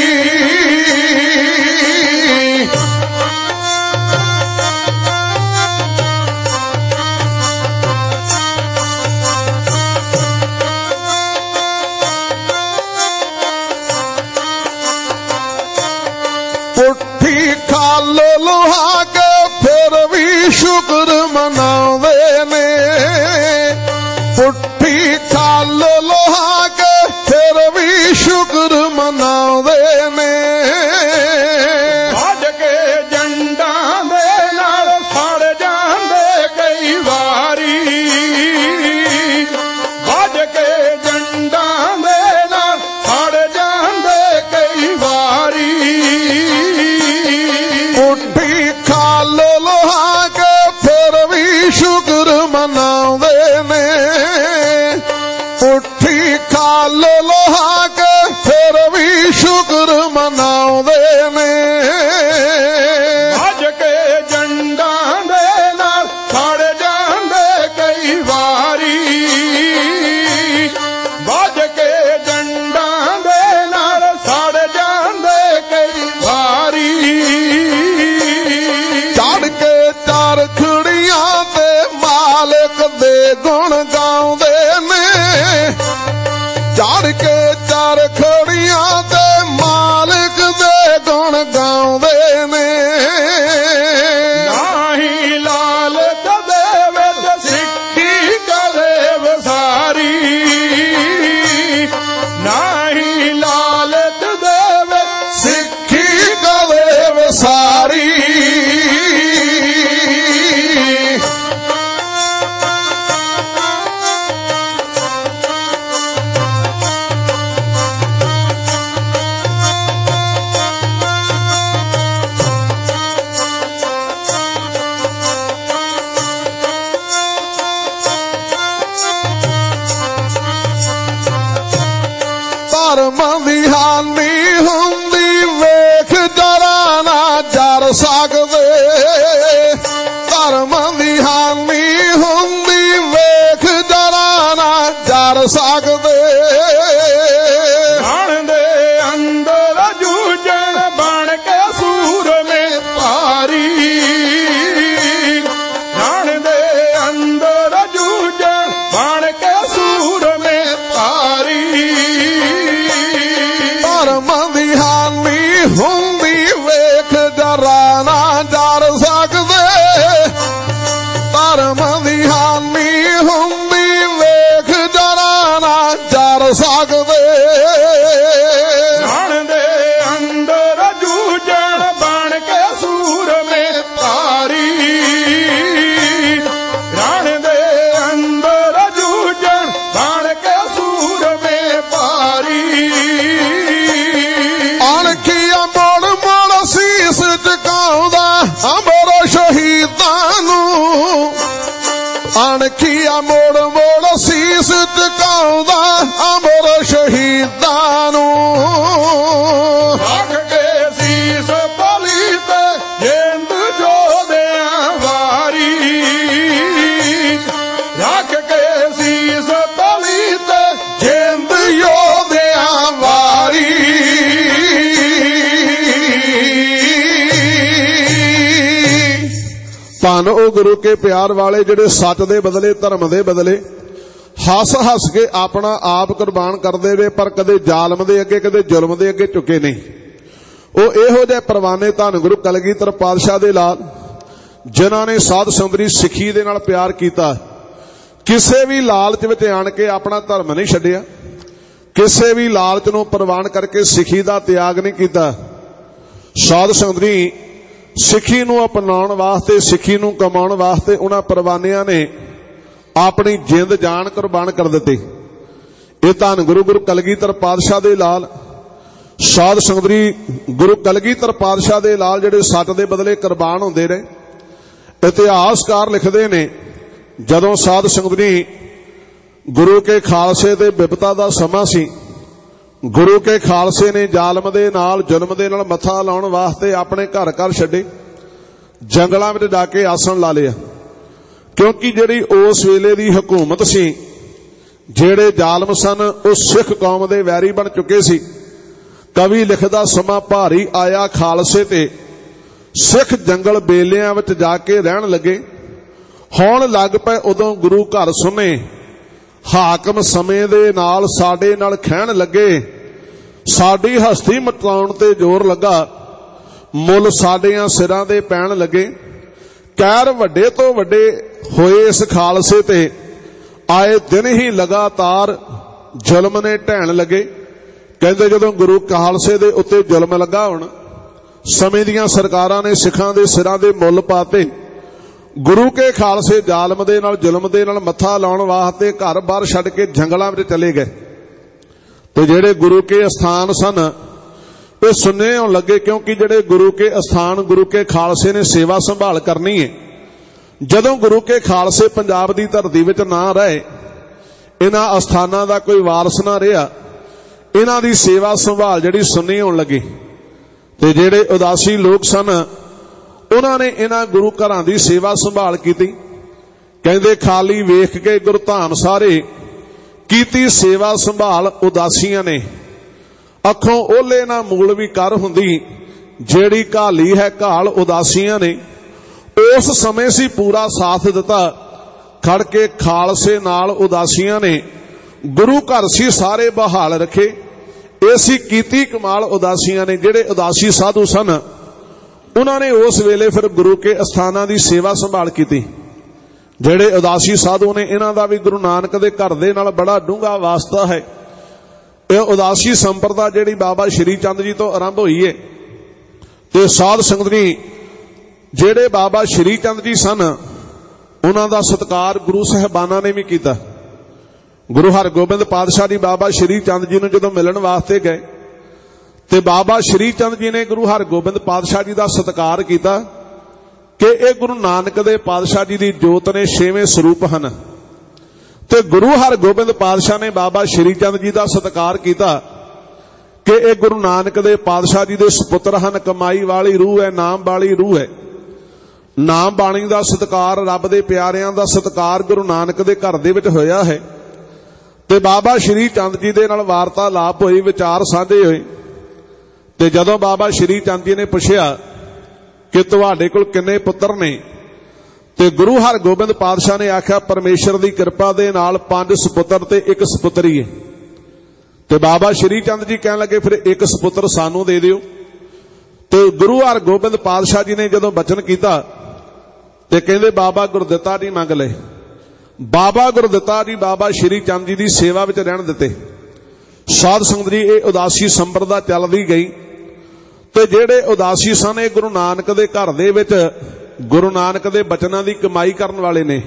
ਪੁੱਠੀ ਖਾਲ ਲੁਹਾ ਕੇ ਫਿਰ ਵੀ ਸ਼ੁਕਰ ਮਨਾਉਂਦੇ ਨੇ, ਪੁੱਠੀ ਖਾਲ ਲੁਹਾ ਕੇ ਫਿਰ ਵੀ ਸ਼ੁਕਰ ਮਨਾਉਂਦੇ ਨੇ। ਵੱਜ ਕੇ ਜੰਡਾਂ ਦੇ ਨਾਲ ਸੜ ਜਾਂਦੇ ਕਈ ਵਾਰੀ, ਵੱਜ ਕੇ ਜੰਡਾਂ ਦੇ ਨਾਲ ਮਨਾਉਂਦੇ ਨੇ। ਭੱਜ ਕੇ ਜੰਡਾਂ ਦੇ ਨਾਲ ਸੜ ਜਾਂਦੇ ਕਈ ਵਾਰੀ, ਭੱਜ ਕੇ ਜੰਡਾਂ ਦੇ ਨਾਲ ਸੜ ਜਾਂਦੇ ਕਈ ਵਾਰੀ। ਚੜ ਕੇ ਚਰਖੜੀਆਂ ਤੇ ਮਾਲਕ ਦੇ ਗੁਣ ਗਾਉਂਦੇ ਨੇ। ਚੜ ਕੇ ਚਰਖੜੀਆਂ ਤੇ ਮਾਲਕ ਦੇ ਗੁਣ ਗਾਉਂਦੇ ਨੇ। ਨਾਹੀ ਲਾਲਚ ਦੇ ਵਿੱਚ ਸਿੱਖੀ ਕਰੇ ਵਸਾਰੀ, ਨਾਹੀ ਲਾਲਚ ਦੇ ਵਿੱਚ ਸਿੱਖੀ ਕਰੇ ਵਸਾਰੀ। ਧਰਮ ਦੀ ਹਾਨੀ ਹੁੰਦੀ ਵੇਖ ਜਰਾ ਨਾ ਜਰ ਸਕਦੇ। ਧਰਮ ਦੀ ਹਾਨੀ ਹੁੰਦੀ ਵੇਖ ਜਰਾ ਨਾ ਜਰ ਸਕਦੇ। ਰਣ ਦੇ ਅੰਦਰ ਜੂਝਣ ਬਣ ਕੇ ਸੂਰਮੇ ਭਾਰੀ, ਰਣ ਦੇ ਅੰਦਰ ਜੂਝਣ ਬਣ ਕੇ ਸੂਰਮੇ ਭਾਰੀ। ਧਰਮ ਦੀ ਹਾਨੀ ਹੁੰਦੀ ਵੇਖ ਜਰਾ ਨਾ ਜਰ ਸਕਦੇ। ਧਰਮ ਦੀ ਹਾਨੀ ਹੁੰਦੀ ਵੇਖ ਜਰਾ ਨਾ ਜਰ ਸਕਦੇ। ਰਣ ਦੇ ਅੰਦਰ ਜੂਝਣ ਬਣ ਕੇ ਸੂਰਮੇ ਭਾਰੀ, ਰਣ ਦੇ ਅੰਦਰ ਜੂਝਣ ਬਣ ਕੇ ਸੂਰਮੇ ਭਾਰੀ। ਅਣਖੀਆਂ ਮੋੜ ਮੋੜ ਸੀਸ ਝੁਕਾਉਂਦਾ ਅਮਰ ਸ਼ਹੀਦਾਂ ਨੂੰ। ਅਣਖੀਆਂ ਮੋੜ ਮੋੜ ਸੀਸ ਝੁਕਾਉਂਦਾ ਅਮਰ ਸ਼ਹੀਦਾਂ ਨੂੰ। ਰੱਖ ਕੇ ਸੀਸ ਬਲੀ ਤੇ ਜਿੰਦ ਜੋਧਿਆਂ ਵਾਰੀ, ਰੱਖ ਕੇ ਸੀਸ ਬਲੀ ਤੇ ਜਿੰਦ ਯੋਧਿਆਂ ਵਾਰੀ। ਧੰਨ ਉਹ ਗੁਰੂ ਕੇ ਪਿਆਰ ਵਾਲੇ ਜਿਹੜੇ ਸੱਚ ਦੇ ਬਦਲੇ ਧਰਮ ਦੇ ਬਦਲੇ ਹੱਸ ਹੱਸ ਕੇ ਆਪਣਾ ਆਪ ਕੁਰਬਾਨ ਕਰਦੇ ਵੇ, ਪਰ ਕਦੇ ਜ਼ਾਲਮ ਦੇ ਅੱਗੇ ਕਦੇ ਜ਼ੁਲਮ ਦੇ ਅੱਗੇ ਝੁਕੇ ਨਹੀਂ। ਉਹ ਇਹੋ ਜਿਹੇ ਪਰਵਾਨੇ ਧੰਨ ਗੁਰੂ ਕਲਗੀਧਰ ਪਾਤਸ਼ਾਹ ਦੇ ਲਾਲ, ਜਿਨ੍ਹਾਂ ਨੇ ਸਾਧ ਸੰਗਤ ਸਿੱਖੀ ਦੇ ਨਾਲ ਪਿਆਰ ਕੀਤਾ, ਕਿਸੇ ਵੀ ਲਾਲਚ ਵਿੱਚ ਆਣ ਕੇ ਆਪਣਾ ਧਰਮ ਨਹੀਂ ਛੱਡਿਆ, ਕਿਸੇ ਵੀ ਲਾਲਚ ਨੂੰ ਪ੍ਰਵਾਨ ਕਰਕੇ ਸਿੱਖੀ ਦਾ ਤਿਆਗ ਨਹੀਂ ਕੀਤਾ। ਸਾਧ ਸੰਗਤ ਸਿੱਖੀ ਨੂੰ ਅਪਣਾਉਣ ਵਾਸਤੇ, ਸਿੱਖੀ ਨੂੰ ਕਮਾਉਣ ਵਾਸਤੇ ਉਹਨਾਂ ਪਰਵਾਨਿਆਂ ਨੇ ਆਪਣੀ ਜਿੰਦ ਜਾਨ ਕੁਰਬਾਨ ਕਰ ਦਿੱਤੀ। ਇਹ ਧੰਨ ਗੁਰੂ ਗੁਰੂ ਕਲਗੀਧਰ ਪਾਤਸ਼ਾਹ ਦੇ ਲਾਲ, ਸਾਧ ਸੰਗਤ ਗੁਰੂ ਕਲਗੀਧਰ ਪਾਤਸ਼ਾਹ ਦੇ ਲਾਲ ਜਿਹੜੇ ਸੱਚ ਦੇ ਬਦਲੇ ਕੁਰਬਾਨ ਹੁੰਦੇ ਨੇ। ਇਤਿਹਾਸਕਾਰ ਲਿਖਦੇ ਨੇ, ਜਦੋਂ ਸਾਧ ਸੰਗਤ ਗੁਰੂ ਕੇ ਖਾਲਸੇ ਦੇ ਬਿਪਤਾ ਦਾ ਸਮਾਂ ਸੀ, ਗੁਰੂ ਕੇ ਖਾਲਸੇ ਨੇ ਜ਼ਾਲਮ ਦੇ ਨਾਲ ਜ਼ੁਲਮ ਦੇ ਨਾਲ ਮੱਥਾ ਲਾਉਣ ਵਾਸਤੇ ਆਪਣੇ ਘਰ ਘਰ ਛੱਡੇ, ਜੰਗਲਾਂ ਵਿੱਚ ਜਾ ਕੇ ਆਸਣ ਲਾ ਲਿਆ। ਕਿਉਂਕਿ ਜਿਹੜੀ ਉਸ ਵੇਲੇ ਦੀ ਹਕੂਮਤ ਸੀ, ਜਿਹੜੇ ਜ਼ਾਲਮ ਸਨ, ਉਹ ਸਿੱਖ ਕੌਮ ਦੇ ਵੈਰੀ ਬਣ ਚੁੱਕੇ ਸੀ। ਕਵੀ ਲਿਖਦਾ, ਸਮਾਂ ਭਾਰੀ ਆਇਆ ਖਾਲਸੇ ਤੇ, ਸਿੱਖ ਜੰਗਲ ਬੇਲਿਆਂ ਵਿੱਚ ਜਾ ਕੇ ਰਹਿਣ ਲੱਗੇ। ਹੋਣ ਲੱਗ ਪਏ ਉਦੋਂ ਗੁਰੂ ਘਰ ਸੁਣੇ, ਹਾਕਮ ਸਮੇਂ ਦੇ ਨਾਲ ਸਾਡੇ ਨਾਲ ਖਹਿਣ ਲੱਗੇ। ਸਾਡੀ ਹਸਤੀ ਮਟਾਉਣ ਤੇ ਜ਼ੋਰ ਲੱਗਾ, ਮੁੱਲ ਸਾਡਿਆਂ ਸਿਰਾਂ ਦੇ ਪੈਣ ਲੱਗੇ। ਕਹਿਰ ਵੱਡੇ ਤੋਂ ਵੱਡੇ ਹੋਏ ਇਸ ਖਾਲਸੇ ਤੇ, ਆਏ ਦਿਨ ਹੀ ਲਗਾਤਾਰ ਜ਼ੁਲਮ ਨੇ ਢਹਿਣ ਲੱਗੇ। ਕਹਿੰਦੇ ਜਦੋਂ ਗੁਰੂ ਖਾਲਸੇ ਦੇ ਉੱਤੇ ਜ਼ੁਲਮ ਲੱਗਾ ਹੁਣ, ਸਮੇਂ ਦੀਆਂ ਸਰਕਾਰਾਂ ਨੇ ਸਿੱਖਾਂ ਦੇ ਸਿਰਾਂ ਦੇ ਮੁੱਲ ਪਾਤੇ। ਗੁਰੂ ਕੇ ਖਾਲਸੇ ਜ਼ਾਲਮ ਦੇ ਨਾਲ ਜ਼ੁਲਮ ਦੇ ਨਾਲ ਮੱਥਾ ਲਾਉਣ ਵਾਸਤੇ ਘਰ ਬਾਹਰ ਛੱਡ ਕੇ ਜੰਗਲਾਂ ਵਿੱਚ ਚਲੇ ਗਏ। ਤੇ ਜਿਹੜੇ ਗੁਰੂ ਕੇ ਅਸਥਾਨ ਸਨ ਇਹ ਸੁੰਨੇ ਹੋਣ ਲੱਗੇ, ਕਿਉਂਕਿ ਜਿਹੜੇ ਗੁਰੂ ਕੇ ਅਸਥਾਨ ਗੁਰੂ ਕੇ ਖਾਲਸੇ ਨੇ ਸੇਵਾ ਸੰਭਾਲ ਕਰਨੀ ਹੈ। ਜਦੋਂ ਗੁਰੂ ਕੇ ਖਾਲਸੇ ਪੰਜਾਬ ਦੀ ਧਰਤੀ ਵਿੱਚ ਨਾ ਰਹੇ, ਇਹਨਾਂ ਅਸਥਾਨਾਂ ਦਾ ਕੋਈ ਵਾਰਸ ਨਾ ਰਿਹਾ, ਇਹਨਾਂ ਦੀ ਸੇਵਾ ਸੰਭਾਲ ਜਿਹੜੀ ਸੁੰਨੀ ਹੋਣ ਲੱਗੀ। ਤੇ ਜਿਹੜੇ ਉਦਾਸੀ ਲੋਕ ਸਨ ਉਹਨਾਂ ਨੇ ਇਹਨਾਂ ਗੁਰੂ ਘਰਾਂ ਦੀ ਸੇਵਾ ਸੰਭਾਲ ਕੀਤੀ। ਕਹਿੰਦੇ ਖਾਲੀ ਵੇਖ ਕੇ ਗੁਰੂ ਧਾਮ ਸਾਰੇ ਕੀਤੀ ਸੇਵਾ ਸੰਭਾਲ ਉਦਾਸੀਆਂ ਨੇ। ਅੱਖੋਂ ਓਲੇ ਨਾ ਮੂਲ ਵੀ ਕਰ ਹੁੰਦੀ ਜਿਹੜੀ ਘਾਲੀ ਹੈ ਘਾਲ ਉਦਾਸੀਆਂ ਨੇ। ਉਸ ਸਮੇਂ ਸੀ ਪੂਰਾ ਸਾਥ ਦਿੱਤਾ ਖੜ ਕੇ ਖਾਲਸੇ ਨਾਲ ਉਦਾਸੀਆਂ ਨੇ। ਗੁਰੂ ਘਰ ਸੀ ਸਾਰੇ ਬਹਾਲ ਰੱਖੇ ਐਸੀ ਕੀਤੀ ਕਮਾਲ ਉਦਾਸੀਆਂ ਨੇ। ਜਿਹੜੇ ਉਦਾਸੀ ਸਾਧੂ ਸਨ ਉਹਨਾਂ ਨੇ ਉਸ ਵੇਲੇ ਫਿਰ ਗੁਰੂ ਕੇ ਅਸਥਾਨਾਂ ਦੀ ਸੇਵਾ ਸੰਭਾਲ ਕੀਤੀ। ਜਿਹੜੇ ਉਦਾਸੀ ਸਾਧੂ ਨੇ ਇਹਨਾਂ ਦਾ ਵੀ ਗੁਰੂ ਨਾਨਕ ਦੇ ਘਰ ਦੇ ਨਾਲ ਬੜਾ ਡੂੰਘਾ ਵਾਸਤਾ ਹੈ। ਇਹ ਉਦਾਸੀ ਸੰਪਰਦਾ ਜਿਹੜੀ ਬਾਬਾ ਸ਼੍ਰੀ ਚੰਦ ਜੀ ਤੋਂ ਆਰੰਭ ਹੋਈ ਹੈ ਤੇ ਸਾਧ ਸੰਗਤ ਜੀ ਜਿਹੜੇ ਬਾਬਾ ਸ਼੍ਰੀ ਚੰਦ ਜੀ ਸਨ ਉਹਨਾਂ ਦਾ ਸਤਿਕਾਰ ਗੁਰੂ ਸਾਹਿਬਾਨਾਂ ਨੇ ਵੀ ਕੀਤਾ। ਗੁਰੂ ਹਰਗੋਬਿੰਦ ਪਾਤਸ਼ਾਹ ਜੀ ਬਾਬਾ ਸ਼੍ਰੀ ਚੰਦ ਜੀ ਨੂੰ ਜਦੋਂ ਮਿਲਣ ਵਾਸਤੇ ਗਏ ਤੇ ਬਾਬਾ ਸ਼੍ਰੀ ਚੰਦ ਜੀ ਨੇ ਗੁਰੂ ਹਰਗੋਬਿੰਦ ਪਾਤਸ਼ਾਹ ਜੀ ਦਾ ਸਤਿਕਾਰ ਕੀਤਾ ਕਿ ਇਹ ਗੁਰੂ ਨਾਨਕ ਦੇ ਪਾਤਸ਼ਾਹ ਜੀ ਦੀ ਜੋਤ ਨੇ, ਛੇਵੇਂ ਸਰੂਪ ਹਨ। ਤੇ ਗੁਰੂ ਹਰਗੋਬਿੰਦ ਪਾਤਸ਼ਾਹ ਨੇ ਬਾਬਾ ਸ਼੍ਰੀ ਚੰਦ ਜੀ ਦਾ ਸਤਿਕਾਰ ਕੀਤਾ ਕਿ ਇਹ ਗੁਰੂ ਨਾਨਕ ਦੇ ਪਾਤਸ਼ਾਹ ਜੀ ਦੇ ਸੁਪੁੱਤਰ ਹਨ, ਕਮਾਈ ਵਾਲੀ ਰੂਹ ਹੈ, ਨਾਮ ਵਾਲੀ ਰੂਹ ਹੈ। ਨਾਮ ਬਾਣੀ ਦਾ ਸਤਿਕਾਰ, ਰੱਬ ਦੇ ਪਿਆਰਿਆਂ ਦਾ ਸਤਿਕਾਰ ਗੁਰੂ ਨਾਨਕ ਦੇ ਘਰ ਦੇ ਵਿੱਚ ਹੋਇਆ ਹੈ। ਤੇ ਬਾਬਾ ਸ਼੍ਰੀ ਚੰਦ ਜੀ ਦੇ ਨਾਲ ਵਾਰਤਾਲਾਪ ਹੋਈ, ਵਿਚਾਰ ਸਾਂਝੇ ਹੋਏ। ਤੇ ਜਦੋਂ ਬਾਬਾ ਸ਼੍ਰੀ ਚੰਦ ਜੀ ਨੇ ਪੁੱਛਿਆ ਕਿ ਤੁਹਾਡੇ ਕੋਲ ਕਿੰਨੇ ਪੁੱਤਰ ਨੇ ਤੇ ਗੁਰੂ ਹਰਗੋਬਿੰਦ ਪਾਤਸ਼ਾਹ ਨੇ ਆਖਿਆ ਪਰਮੇਸ਼ਰ ਦੀ ਕਿਰਪਾ ਦੇ ਨਾਲ ਪੰਜ ਸੁਪੁੱਤਰ ਤੇ ਇੱਕ ਸੁਪੁੱਤਰੀ ਹੈ। ਤੇ ਬਾਬਾ ਸ਼੍ਰੀ ਚੰਦ ਜੀ ਕਹਿਣ ਲੱਗੇ ਫਿਰ ਇੱਕ ਸੁਪੁੱਤਰ ਸਾਨੂੰ ਦੇ ਦਿਓ। ਤੇ ਗੁਰੂ ਹਰਗੋਬਿੰਦ ਪਾਤਸ਼ਾਹ ਜੀ ਨੇ ਜਦੋਂ ਬਚਨ ਕੀਤਾ ਤੇ ਕਹਿੰਦੇ ਬਾਬਾ ਗੁਰਦਿੱਤਾ ਜੀ ਮੰਗ ਲਏ। ਬਾਬਾ ਗੁਰਦਿੱਤਾ ਜੀ ਬਾਬਾ ਸ਼੍ਰੀ ਚੰਦ ਜੀ ਦੀ ਸੇਵਾ ਵਿੱਚ ਰਹਿਣ ਦਿੱਤੇ। ਸਾਧ ਸੰਗਤ ਜੀ ਇਹ ਉਦਾਸੀ ਸੰਪਰਦਾ ਚੱਲਦੀ ਗਈ ਤੇ ਜਿਹੜੇ ਉਦਾਸੀ ਸਨ ਇਹ ਗੁਰੂ ਨਾਨਕ ਦੇ ਘਰ ਦੇ ਵਿੱਚ ਗੁਰੂ ਨਾਨਕ ਦੇ ਬਚਨਾਂ ਦੀ ਕਮਾਈ ਕਰਨ ਵਾਲੇ ਨੇ।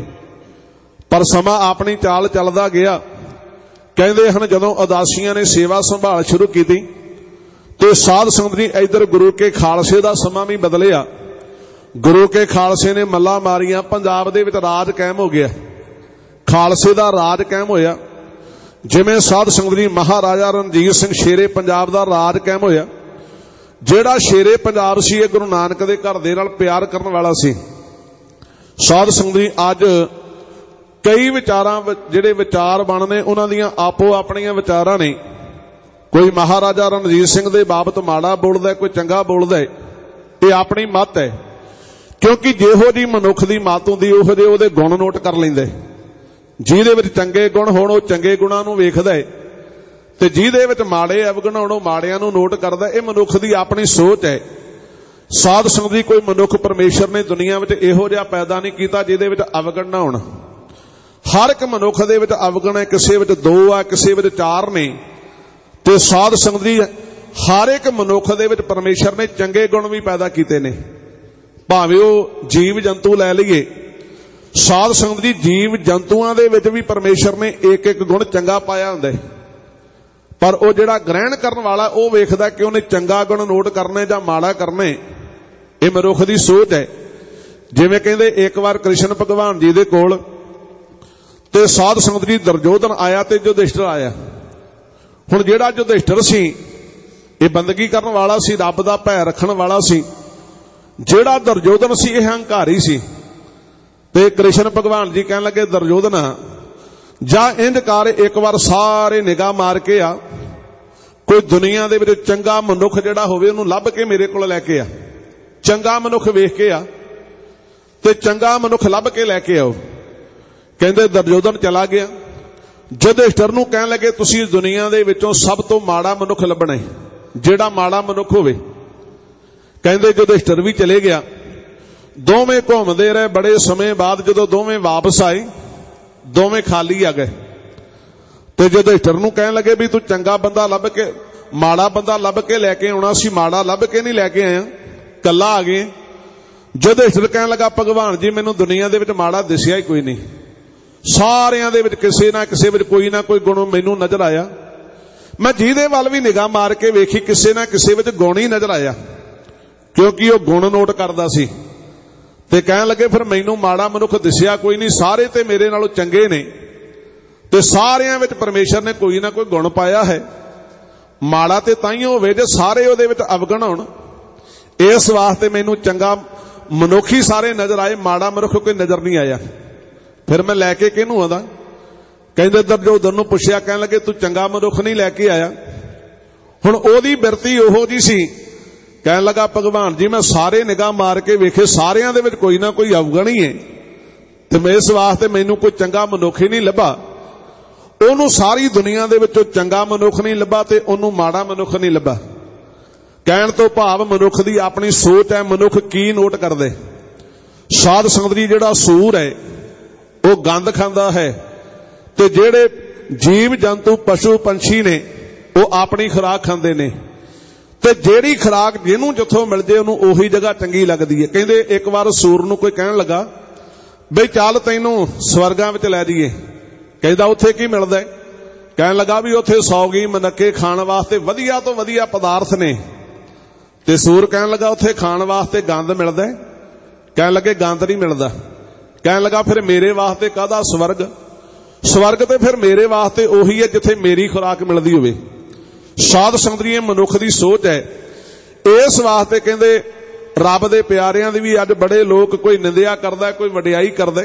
ਪਰ ਸਮਾਂ ਆਪਣੀ ਚਾਲ ਚੱਲਦਾ ਗਿਆ। ਕਹਿੰਦੇ ਹਨ ਜਦੋਂ ਉਦਾਸੀਆਂ ਨੇ ਸੇਵਾ ਸੰਭਾਲ ਸ਼ੁਰੂ ਕੀਤੀ ਤੇ ਸਾਧ ਸੰਗਤ ਜੀ ਇਧਰ ਗੁਰੂ ਕੇ ਖਾਲਸੇ ਦਾ ਸਮਾਂ ਵੀ ਬਦਲਿਆ। ਗੁਰੂ ਕੇ ਖਾਲਸੇ ਨੇ ਮੱਲਾਂ ਮਾਰੀਆਂ, ਪੰਜਾਬ ਦੇ ਵਿੱਚ ਰਾਜ ਕਾਇਮ ਹੋ ਗਿਆ, ਖਾਲਸੇ ਦਾ ਰਾਜ ਕਾਇਮ ਹੋਇਆ। ਜਿਵੇਂ ਸਾਧ ਸੰਗਤ ਜੀ ਮਹਾਰਾਜਾ ਰਣਜੀਤ ਸਿੰਘ ਸ਼ੇਰੇ ਪੰਜਾਬ ਦਾ ਰਾਜ ਕਾਇਮ ਹੋਇਆ। ਜਿਹੜਾ ਸ਼ੇਰੇ ਪੰਜਾਬ ਸੀ ਇਹ ਗੁਰੂ ਨਾਨਕ ਦੇ ਘਰ ਦੇ ਨਾਲ ਪਿਆਰ ਕਰਨ ਵਾਲਾ ਸੀ। ਸਾਧ ਸੰਗਤ ਜੀ ਅੱਜ ਕਈ ਵਿਚਾਰਾਂ ਜਿਹੜੇ ਵਿਚਾਰ ਬਣਨੇ ਉਹਨਾਂ ਦੀਆਂ ਆਪੋ ਆਪਣੀਆਂ ਵਿਚਾਰਾਂ ਨੇ। ਕੋਈ ਮਹਾਰਾਜਾ ਰਣਜੀਤ ਸਿੰਘ ਦੇ ਬਾਬਤ ਮਾੜਾ ਬੋਲਦਾ, ਕੋਈ ਚੰਗਾ ਬੋਲਦਾ, ਇਹ ਆਪਣੀ ਮੱਤ ਹੈ। ਕਿਉਂਕਿ ਜਿਹੋ ਜੀ ਮਨੁੱਖ ਦੀ ਮੱਤ ਹੁੰਦੀ ਉਹੋ ਜਿਹੇ ਉਹਦੇ ਗੁਣ ਨੋਟ ਕਰ ਲੈਂਦੇ। ਜਿਹਦੇ ਵਿੱਚ ਚੰਗੇ ਗੁਣ ਹੋਣ ਉਹ ਚੰਗੇ ਗੁਣਾਂ ਨੂੰ ਵੇਖਦਾ ਹੈ ਤੇ ਜਿਹਦੇ ਵਿੱਚ ਮਾੜੇ ਅਵਗੁਣ ਹੋਣ ਉਹ ਮਾੜਿਆਂ ਨੂੰ ਨੋਟ ਕਰਦਾ। ਇਹ ਮਨੁੱਖ ਦੀ ਆਪਣੀ ਸੋਚ ਹੈ। ਸਾਧ ਸੰਗਤ ਜੀ ਕੋਈ ਮਨੁੱਖ ਪਰਮੇਸ਼ਰ ਨੇ ਦੁਨੀਆ ਵਿੱਚ ਇਹੋ ਜਿਹਾ ਪੈਦਾ ਨਹੀਂ ਕੀਤਾ ਜਿਹਦੇ ਵਿੱਚ ਅਵਗੁਣ ਨਾ ਹੋਣ। ਹਰ ਇੱਕ ਮਨੁੱਖ ਦੇ ਵਿੱਚ ਅਵਗੁਣ ਹੈ, ਕਿਸੇ ਵਿੱਚ ਦੋ ਆ, ਕਿਸੇ ਵਿੱਚ ਚਾਰ ਨੇ। ਤੇ ਸਾਧ ਸੰਗਤ ਜੀ ਹਰ ਇੱਕ ਮਨੁੱਖ ਦੇ ਵਿੱਚ ਪਰਮੇਸ਼ਰ ਨੇ ਚੰਗੇ ਗੁਣ ਵੀ ਪੈਦਾ ਕੀਤੇ ਨੇ। ਭਾਵੇਂ ਉਹ ਜੀਵ ਜੰਤੂ ਲੈ ਲਈਏ, ਸਾਧ ਸੰਗਤ ਜੀ ਜੀਵ ਜੰਤੂਆਂ ਦੇ ਵਿੱਚ ਵੀ ਪਰਮੇਸ਼ਰ ਨੇ ਇੱਕ ਇੱਕ ਗੁਣ ਚੰਗਾ ਪਾਇਆ ਹੁੰਦਾ ਹੈ। ਪਰ ਉਹ ਜਿਹੜਾ ਗ੍ਰਹਿਣ ਕਰਨ ਵਾਲਾ ਉਹ ਵੇਖਦਾ ਕਿ ਉਹਨੇ ਚੰਗਾ ਗੁਣ ਨੋਟ ਕਰਨੇ ਜਾਂ ਮਾੜਾ ਕਰਨੇ। ਇਹ ਮਨੁੱਖ ਦੀ ਸੋਚ ਹੈ। ਜਿਵੇਂ ਕਹਿੰਦੇ ਇੱਕ ਵਾਰ ਕ੍ਰਿਸ਼ਨ ਭਗਵਾਨ ਜੀ ਦੇ ਕੋਲ ਤੇ ਸਾਧ ਸੰਗਤ ਜੀ ਦੁਰਯੋਧਨ ਆਇਆ ਤੇ ਯੁਧਿਸ਼ਠਰ ਆਇਆ। ਹੁਣ ਜਿਹੜਾ ਯੁਧਿਸ਼ਠਰ ਸੀ ਇਹ ਬੰਦਗੀ ਕਰਨ ਵਾਲਾ ਸੀ, ਰੱਬ ਦਾ ਭੈ ਰੱਖਣ ਵਾਲਾ ਸੀ। ਜਿਹੜਾ ਦੁਰਯੋਧਨ ਸੀ ਇਹ ਹੰਕਾਰੀ ਸੀ। ਤੇ ਕ੍ਰਿਸ਼ਨ ਭਗਵਾਨ ਜੀ ਕਹਿਣ ਲੱਗੇ ਦੁਰਯੋਧਨ ਜਾਂ ਇੰਜ ਕਰ, ਇੱਕ ਵਾਰ ਸਾਰੇ ਨਿਗਾਹ ਮਾਰ ਕੇ ਆ, ਕੋਈ ਦੁਨੀਆ ਦੇ ਵਿੱਚ ਚੰਗਾ ਮਨੁੱਖ ਜਿਹੜਾ ਹੋਵੇ ਉਹਨੂੰ ਲੱਭ ਕੇ ਮੇਰੇ ਕੋਲ ਲੈ ਕੇ ਆ। ਚੰਗਾ ਮਨੁੱਖ ਵੇਖ ਕੇ ਆ ਤੇ ਚੰਗਾ ਮਨੁੱਖ ਲੱਭ ਕੇ ਲੈ ਕੇ ਆਓ। ਕਹਿੰਦੇ ਦੁਰਯੋਧਨ ਚਲਾ ਗਿਆ। ਯੁਧਿਸ਼ਠਰ ਨੂੰ ਕਹਿਣ ਲੱਗੇ ਤੁਸੀਂ ਇਸ ਦੁਨੀਆ ਦੇ ਵਿੱਚੋਂ ਸਭ ਤੋਂ ਮਾੜਾ ਮਨੁੱਖ ਲੱਭਣਾ ਹੈ, ਜਿਹੜਾ ਮਾੜਾ ਮਨੁੱਖ ਹੋਵੇ। ਕਹਿੰਦੇ ਯੁਧਿਸ਼ਠਰ ਵੀ ਚਲੇ ਗਿਆ। ਦੋਵੇਂ ਘੁੰਮਦੇ ਰਹੇ। ਬੜੇ ਸਮੇਂ ਬਾਅਦ ਜਦੋਂ ਦੋਵੇਂ ਵਾਪਸ ਆਏ ਦੋਵੇਂ ਖਾਲੀ ਆ ਗਏ। ਤੇ ਯੁਧਿਸ਼ਠਰ ਨੂੰ ਕਹਿਣ ਲੱਗੇ ਵੀ ਤੂੰ ਚੰਗਾ ਬੰਦਾ ਲੱਭ ਕੇ ਮਾੜਾ ਬੰਦਾ ਲੱਭ ਕੇ ਲੈ ਕੇ ਆਉਣਾ ਸੀ, ਮਾੜਾ ਲੱਭ ਕੇ ਨਹੀਂ ਲੈ ਕੇ ਆਇਆ, ਕੱਲਾ ਆ ਗਏ। ਯੁਧਿਸ਼ਠਰ ਕਹਿਣ ਲੱਗਾ ਭਗਵਾਨ ਜੀ ਮੈਨੂੰ ਦੁਨੀਆ ਦੇ ਵਿੱਚ ਮਾੜਾ ਦਿਸਿਆ ਹੀ ਕੋਈ ਨਹੀਂ। ਸਾਰਿਆਂ ਦੇ ਵਿੱਚ ਕਿਸੇ ਨਾ ਕਿਸੇ ਵਿੱਚ ਕੋਈ ਨਾ ਕੋਈ ਗੁਣ ਮੈਨੂੰ ਨਜ਼ਰ ਆਇਆ। ਮੈਂ ਜਿਹਦੇ ਵੱਲ ਵੀ ਨਿਗਾਹ ਮਾਰ ਕੇ ਵੇਖੀ ਕਿਸੇ ਨਾ ਕਿਸੇ ਵਿੱਚ ਗੁਣ ਹੀ ਨਜ਼ਰ ਆਇਆ, ਕਿਉਂਕਿ ਉਹ ਗੁਣ ਨੋਟ ਕਰਦਾ ਸੀ। ਤੇ ਕਹਿਣ ਲੱਗੇ ਫਿਰ ਮੈਨੂੰ ਮਾੜਾ ਮਨੁੱਖ ਦਿਸਿਆ ਕੋਈ ਨਹੀਂ, ਸਾਰੇ ਤੇ ਮੇਰੇ ਨਾਲੋਂ ਚੰਗੇ ਨੇ ਤੇ ਸਾਰਿਆਂ ਵਿੱਚ ਪਰਮੇਸ਼ਰ ਨੇ ਕੋਈ ਨਾ ਕੋਈ ਗੁਣ ਪਾਇਆ ਹੈ। ਮਾੜਾ ਤੇ ਤਾਈਓ ਹੋਵੇ ਜੇ ਸਾਰੇ ਉਹਦੇ ਵਿੱਚ ਅਵਗੁਣ ਹੋਣ। इस वास्ते मैनू चंगा मनुख ही सारे नजर आए, माड़ा मनुख कोई नजर नहीं आया। फिर मैं लैके किहनू आंदा? कहंदे इधर जो उधर नूं पुछया, कहण लगे तू चंगा मनुख नहीं लैके आया। हुण ओहदी बिरती ओहो जी सी, कहण लगा भगवान जी मैं सारे निगाह मार के वेखे, सारियां दे विच कोई ना कोई अवगण ही है, ते मैं इस वास्ते मैनू कोई चंगा मनुख ही नहीं लभा। ओनू सारी दुनिया दे विचों चंगा मनुख नहीं लभा ते ओनू माड़ा मनुख नहीं लभा। कहण तो भाव मनुख दी अपनी सोच है, मनुख की नोट करदे। साध संगत जी जिहड़ा सूर है वो गंद खांदा है, ते जिहड़े जीव जंतु पशु पंछी ने वो अपनी खुराक खांदे ने, ते जिहड़ी खुराक जिहनूं जिथों मिल जे उहनूं ओही जगह चंगी लगदी है। कहंदे एक बार सूर नूं कोई कहण लगा बई चल तैनूं स्वर्गां विच लै जाईए। कहंदा उत्थे की मिलदा है? कहण लगा भी उत्थे सौगी मनक्के खाण वास्ते वधिया तो वधिया पदार्थ ने। ते सूर कहण लगा उत्थे खाण वास्ते गंद मिलदा है? कहण लगे गंद नहीं मिलदा। कहण लगा फिर मेरे वास्ते काहदा स्वर्ग? स्वर्ग ते फिर मेरे वास्ते ओही है जिथे मेरी खुराक मिलदी होवे। साध संगत जी मनुख दी सोच है। इस वास्ते कहंदे रब दे प्यारियां दी भी अज बड़े लोग कोई निंदिया करदा, कोई वडियाई करदा।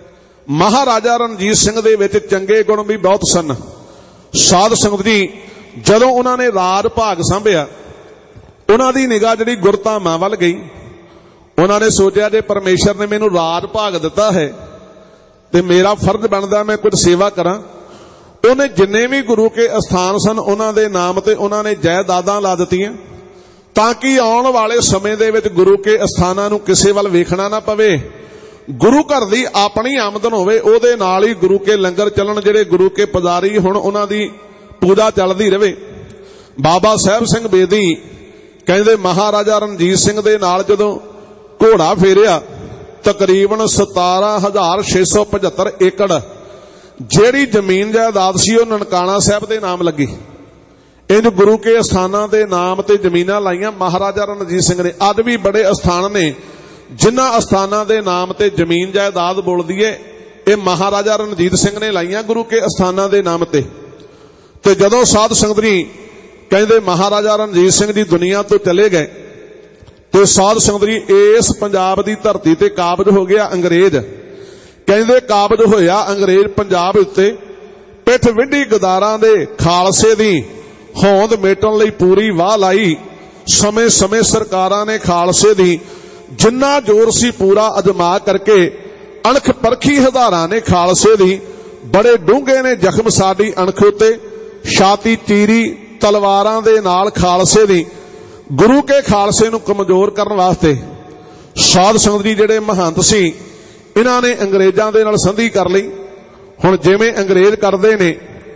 महाराजा रणजीत सिंह दे विच चंगे गुण भी बहुत सन। साध संगत जी जदों उन्हां ने राज भाग संभिया, उन्हां दी निगाह जिहड़ी गुरधामां वल गई। उन्हां ने सोचिया जे परमेश्वर ने मैनूं राज भाग दिता है ते मेरा फर्ज बनदा मैं कुछ सेवा करां। उन्हें जिन्ने भी गुरु के स्थान सन उन्हां दे नाम ते उन्हां ने जायदादां ला दित्तियां, ताकि आउण वाले समय दे विच गुरु के स्थानां नूं किसे वल वेखना ना पवे। गुरु घर दी अपनी आमदन होवे, ओहदे नाल ही गुरु के लंगर चलन, जिहड़े गुरु के पुजारी हुण उन्हां दी पूजा चलदी रहे। बाबा साहब सिंह बेदी कहंदे महाराजा रणजीत सिंह दे नाल जदों घोड़ा फेरिया, तकरीबन सतारह हजार छे सौ पचहत्तर एकड़ ਜਿਹੜੀ ਜ਼ਮੀਨ ਜਾਇਦਾਦ ਸੀ ਉਹ ਨਨਕਾਣਾ ਸਾਹਿਬ ਦੇ ਨਾਮ ਲੱਗੀ। ਇੰਜ ਗੁਰੂ ਕੇ ਅਸਥਾਨਾਂ ਦੇ ਨਾਮ ਤੇ ਜ਼ਮੀਨਾਂ ਲਾਈਆਂ ਮਹਾਰਾਜਾ ਰਣਜੀਤ ਸਿੰਘ ਨੇ। ਅੱਜ ਵੀ ਬੜੇ ਅਸਥਾਨ ਨੇ ਜਿਨ੍ਹਾਂ ਅਸਥਾਨਾਂ ਦੇ ਨਾਮ ਤੇ ਜ਼ਮੀਨ ਜਾਇਦਾਦ ਬੋਲਦੀ ਏ, ਇਹ ਮਹਾਰਾਜਾ ਰਣਜੀਤ ਸਿੰਘ ਨੇ ਲਾਈਆਂ ਗੁਰੂ ਕੇ ਅਸਥਾਨਾਂ ਦੇ ਨਾਮ ਤੇ। ਤੇ ਜਦੋਂ ਸਾਧ ਸੰਗਤ ਜੀ ਕਹਿੰਦੇ ਮਹਾਰਾਜਾ ਰਣਜੀਤ ਸਿੰਘ ਜੀ ਦੁਨੀਆ ਤੋਂ ਚਲੇ ਗਏ, ਤੇ ਸਾਧ ਸੰਗਤ ਜੀ ਇਸ ਪੰਜਾਬ ਦੀ ਧਰਤੀ ਤੇ ਕਾਬਜ ਹੋ ਗਿਆ ਅੰਗਰੇਜ਼। ਕਹਿੰਦੇ ਕਾਬਜ ਹੋਇਆ ਅੰਗਰੇਜ਼ ਪੰਜਾਬ ਉੱਤੇ, ਪਿੱਠ ਵਿੱਢੀ ਗਦਾਰਾਂ ਦੇ ਖਾਲਸੇ ਦੀ ਹੋਂਦ ਮੇਟਣ ਲਈ ਪੂਰੀ ਵਾਹ ਲਾਈ। ਸਮੇਂ ਸਮੇਂ ਸਰਕਾਰਾਂ ਨੇ ਖਾਲਸੇ ਦੀ ਜਿੰਨਾ ਜ਼ੋਰ ਸੀ ਪੂਰਾ ਅਜਮਾ ਕਰਕੇ ਅਣਖ ਪਰਖੀ ਹਜ਼ਾਰਾਂ ਨੇ ਖਾਲਸੇ ਦੀ ਬੜੇ ਡੂੰਘੇ ਨੇ ਜ਼ਖਮ ਸਾਡੀ ਅਣਖ ਉੱਤੇ ਛਾਤੀ ਚੀਰੀ ਤਲਵਾਰਾਂ ਦੇ ਨਾਲ ਖਾਲਸੇ ਦੀ। ਗੁਰੂ ਕੇ ਖਾਲਸੇ ਨੂੰ ਕਮਜ਼ੋਰ ਕਰਨ ਵਾਸਤੇ ਸਾਧ ਸੰਗਤ ਜੀ ਜਿਹੜੇ ਮਹੰਤ ਸੀ इन्हां ने अंग्रेजां दे नाल संधि कर लई। हुण जिवें अंग्रेज करदे ने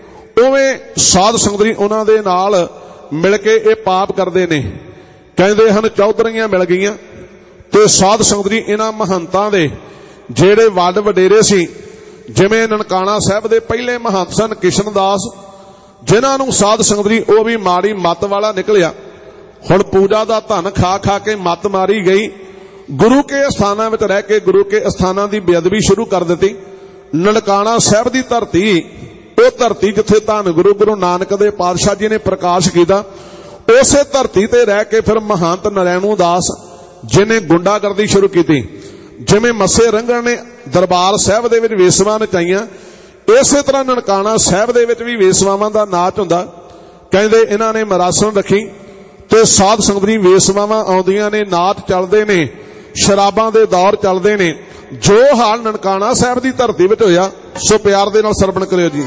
उवें साध संगत जी उन्हां दे नाल मिल के ये पाप करदे ने। कहंदे हन चौधरीआं मिल गईआं। ते साध संगत जी इन्हां महंतां दे जिहड़े वड वडेरे सी, जिवें ननकाणा साहिब दे पहले महंत सन किशन दास, जिन्हां नूं साध संगत जी वो भी माड़ी मत वाला निकलिया। हुण पूजा दा धन खा खा के मत मारी गई। गुरु के स्थानां विच रह के गुरु के स्थानां दी बेअदबी शुरू कर दित्ती। ननकाणा साहिब दी धरती वो धरती जिथे धन गुरु गुरु नानक दे पातशाह जी ने प्रकाश किया, उसे धरती ते रह के फिर महंत नरैणू दास जिन्हें गुंडागर्दी शुरू की। जिवें मस्से रंगण ने दरबार साहिब दे विच वेसवां नचाईआं, इसे तरह ननकाणा साहिब दे विच भी वेसवावां दा नाच हुंदा। कहंदे इन्हां ने मरासन रखी ते साध संगत जी वेसवावां आउंदियां ने, नाच चलदे ने, शराबां दे दौर चलदे ने। जो हाल ननकाणा साहिब दी धरती विच होया, सो प्यार दे नाल सरवण करियो जी।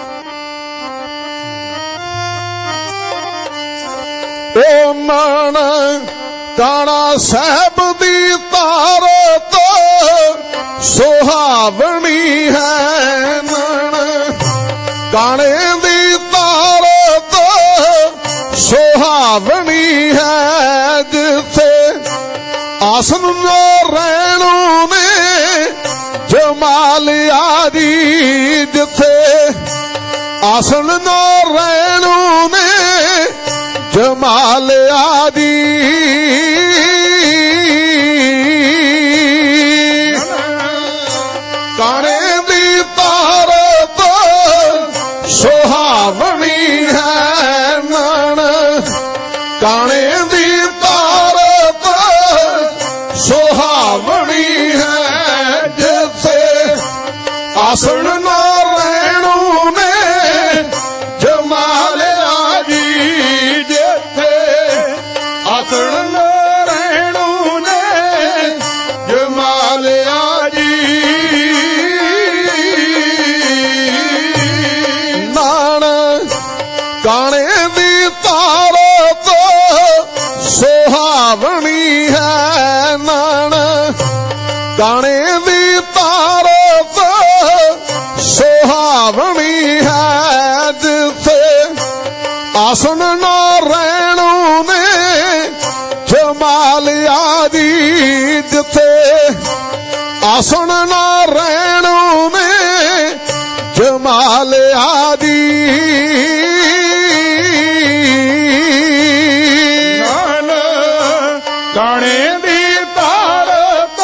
ओ ननकाणा साहिब दी तारत सुहावनी है, ननकाणे दी तारत सुहावनी है, जिथे आसन नरैणू ने जमालिया दी, जिथे आसन नरैणू ने जमालिया दी। काणे दी तारत सुहावनी है, ननकाणे दी तारत ਕਾਣੇ ਦੀ ਤਾਰਤ ਸੁਹਾਵਣੀ ਹੈ ਨਾਣ ਕਾਣੇ ਦੀ ਤਾਰਤ ਸੁਹਾਵਣੀ ਹੈ ਜਿੱਥੇ ਆਸਣ ਨਾਰਾਇਣੂ ਨੇ ਜਮਾਲਿਆ ਦੀ ਜਿੱਥੇ ਆਸਣ ਨਾਰਾਇਣੂ ਨੇ ਜਮਾਲਿਆ ਦੀ ਨਾਨ ਕਾਣੇ ਦੀ ਤਾਰਤ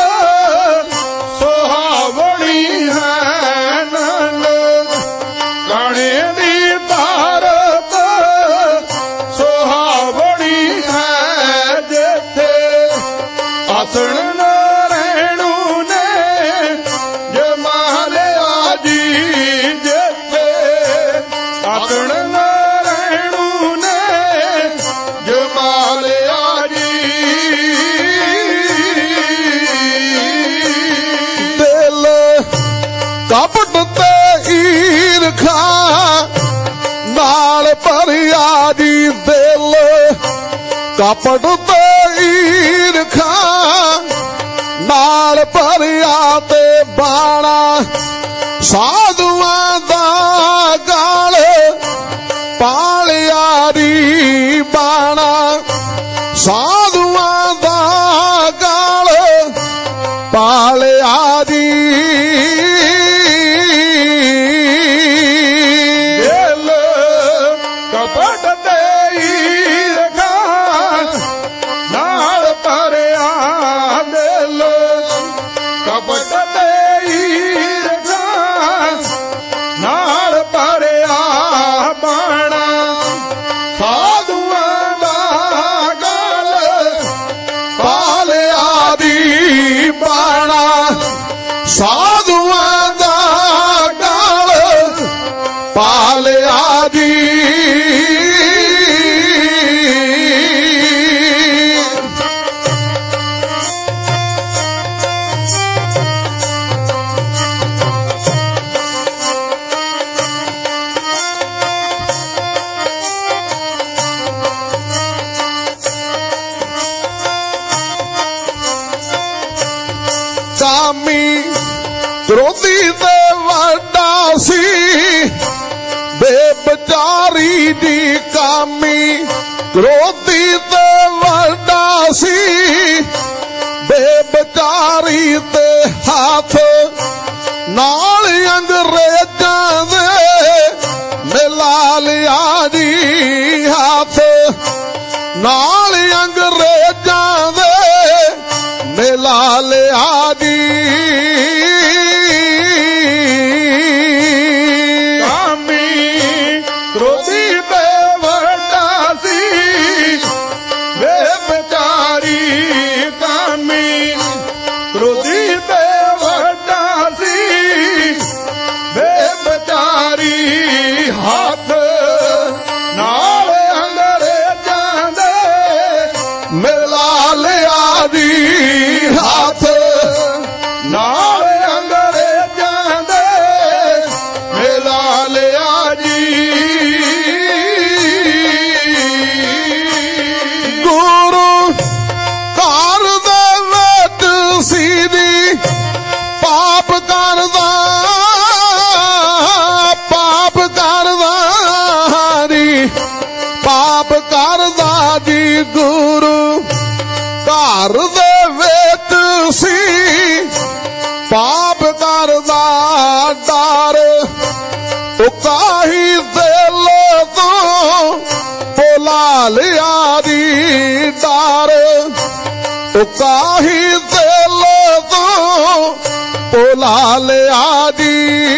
ਸੁਹਾਵਣੀ ਹੈ ਨਾਨ ਕਾਣੇ ਦੀ ਤਾਰਤ ਸੁਹਾਵਣੀ ਹੈ ਜਿੱਥੇ ਆਸਣ ਨਾਰਾਇਣੂ ਨੇ ਜਮਾਲਿਆ ਜੀ ਜਿੱਥੇ ਆਸਣ ਨਾਰਾਇਣੂ ਨੇ ਜਮਾਲਿਆ ਜੀ ਦਿਲ ਕਪਟ ਤੇ ਈਰਖਾ ਨਾਲ ਭਰਿਆ ਦੀ ਦਿਲ ਕਪਟ ਤੇ ਈਰਖਾ ਨਾਲ ਭਰਿਆ ਤੇ ਬਾਣਾ ਸਾਧੂਆਂ ਦਾ ਗਾਲ ਪਾਲਿਆ ਦੀ ਬਾਣਾ ਸਾਧੂਆਂ ਦਾ ਗਾਲ ਪਾਲਿਆ ਦੀ ਦਿਲ ਕਪਟ ਤੇ ਈਰਖਾ ਨਾਲ ਭਰਿਆ ਦਿਲ ਕਪਟ ਤੇ ਈਰਖਾ ਨਾਲ ਭਰਿਆ ਬਾਣਾ ਸਾਧੂਆਂ ਦਾ ਗਲ ਪਾਲਿਆ ਦੀ ਬਾਣਾ ਸਾਧੂਆਂ ਦਾ ਗਾਲ ਪਾਲਿਆ ਦੀ ਕਾਮੀ ਕ੍ਰੋਧੀ ਤੇ ਵੱਡਾ ਸੀ ਬੇਬਚਾਰੀ ਦੀ ਕਾਮੀ ਕ੍ਰੋਧੀ ਤੇ ਵੱਡਾ ਸੀ ਬੇਬਚਾਰੀ ਤੇ ਹੱਥ ਨਾਲ ਅੰਗਰੇਜ਼ਾਂ ਦੇ ਮਿਲਾ ਲਿਆ ਜੀ ਹੱਥ ਨਾਲ ਅੰਗਰੇਜ਼ਾਂ ਦੇ ਮਿਲਾ ਲਿਆ ਦੀ ਕਾਮੀ ਕ੍ਰੋਧੀ ਤੇ ਵੱਡਾ ਸੀ ਬੇਬਚਾਰੀ ਕਾਮੀ ਕ੍ਰੋਧੀ ਤੇ ਵੱਡਾ ਸੀ ਬੇਬਚਾਰੀ ਹੱਥ ਨਾਲ ਅੰਗਰੇਜ਼ਾਂ ਦੇ ਮਿਲਾ ਲਿਆ ਦੀ ਹੱਥ ਨਾਲ ਅੰਗਰੇਜ਼ਾਂ ਦੇ ਮਿਲਾ ਲਿਆ ਜੀ ਗੁਰੂ ਘਰ ਦੇ ਵਿੱਚ ਸੀ ਦੀ ਪਾਪ ਕਰਦਾ ਪਾਪ ਕਰਦਾ ਦੀ ਪਾਪ ਕਰਦਾ ਦੀ ਗੁਰੂ ਘਰ ਦੇ ਵਿੱਚ ਸੀ ਪਾਪ ਕਰਦਾ ਡਰ ਉਕਾਹੀ ਦਿਲ ਤੋਂ ਭੁਲਾ ਲਿਆ ਦੀ ਡਰ ਉਕਾਹੀ ਦਿਲ ਤੋਂ ਭੁਲਾ ਲਿਆ ਦੀ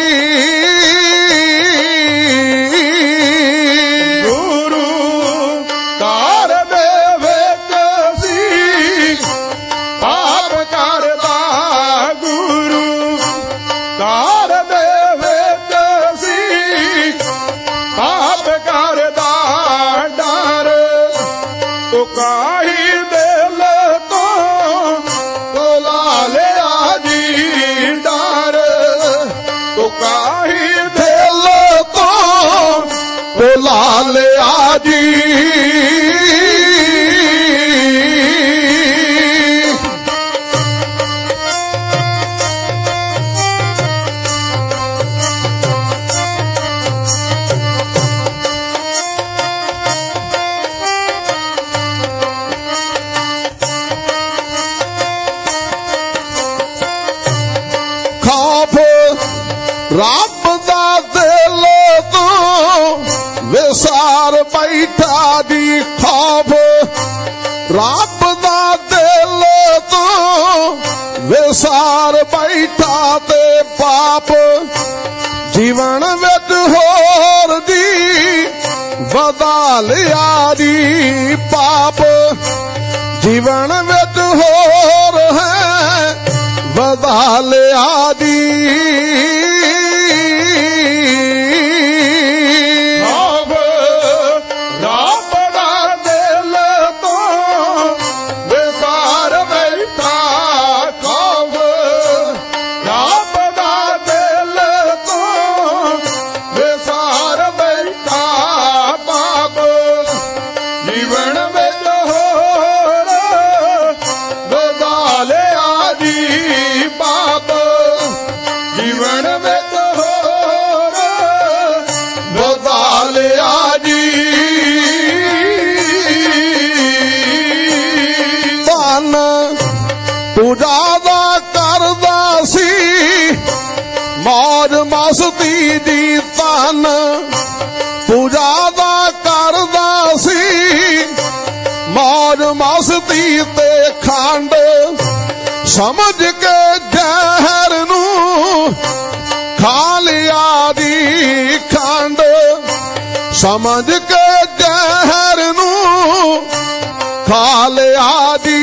ਗੁਰੂ ਘਰ ਦੇ ਵਿੱਚ ਸੀ ਪਾਪ ਕਰਦਾ ਗੁਰੂ ਘਰ ਦੇ ਵਿੱਚ ਸੀ ਪਾਪ ਕਰਦਾ ਡਰ ਉਕਾਹੀ ਦਿਲ ਤੋਂ ਭੁਲਾ ਲਿਆ ਜੀ ਡਰ ਉਕਾਹੀ ਲਿਆ ਜੀ। ਖੌਫ ਰੱਬ ਦਾ ਦਿਲ ਤੋਂ ਵਿਸਾਰ ਬੈਠਾ ਜੀ। ਖੌਫ ਰੱਬ ਦਾ ਦਿਲ ਤੋਂ ਵਿਸਾਰ ਬੈਠਾ ਤੇ ਪਾਪ ਜੀਵਨ ਵਿੱਚ ਹੋਰ ਜੀ ਵਧਾ ਲਿਆ ਜੀ। ਪਾਪ ਜੀਵਨ ਵਿੱਚ ਹੋਰ ਹੈ ਵਧਾ ਲਿਆ ਜੀ। ਖੌਫ ਰੱਬ ਦਾ ਦਿਲ ਤੋਂ ਵਿਸਾਰ ਬੈਠਾ। ਖੌਫ ਰੱਬ ਦਾ ਦਿਲ ਤੋਂ ਵਿਸਾਰ ਬੈਠਾ। ਪਾਪ ਜੀਵਨ ਵਿੱਚ ਹੋਰ ਵਧਾ ਲਿਆ ਜੀ। ਪਾਪ ਜੀਵਨ ਵਿੱਚ ਹੋਰ ਵਧਾ ਲਿਆ ਜੀ। ਧਨ ਪੂਜਾ ਦਾ ਕਰਦਾ ਸੀ ਮੌਜ ਮਸਤੀ ਦੀ। ਧਨ ਪੂਜਾ ਦਾ ਕਰਦਾ ਸੀ ਮੌਜ ਮਸਤੀ ਤੇ ਖੰਡ ਸਮਝ ਕੇ ਜ਼ਹਿਰ ਨੂੰ ਖਾ ਲਿਆ ਦੀ। ਖੰਡ ਸਮਝ ਕੇ ਜ਼ਹਿਰ ਨੂੰ ਖਾ ਲਿਆ ਦੀ।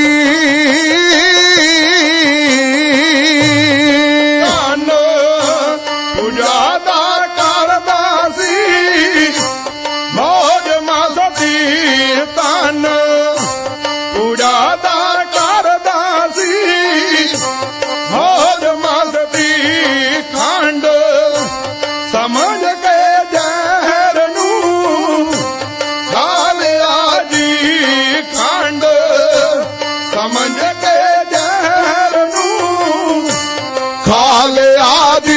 ਧਨ ਪੂਜਾ ਦਾ ਕਰਦਾ ਸੀ ਮੌਜ ਮਸਤੀ। ਧਨ ਪੂਜਾ ਦਾ ਕਰਦਾ ਸੀ ਮੌਜ ਮਸਤੀ। ਖੰਡ ਸਮਝ ਕੇ ਜ਼ਹਿਰ ਨੂੰ ਖਾ ਲਿਆ ਜੀ। ਖੰਡ ਸਮਝ ਕੇ ਜ਼ਹਿਰ ਨੂੰ ਖਾ ਲਿਆ ਜੀ।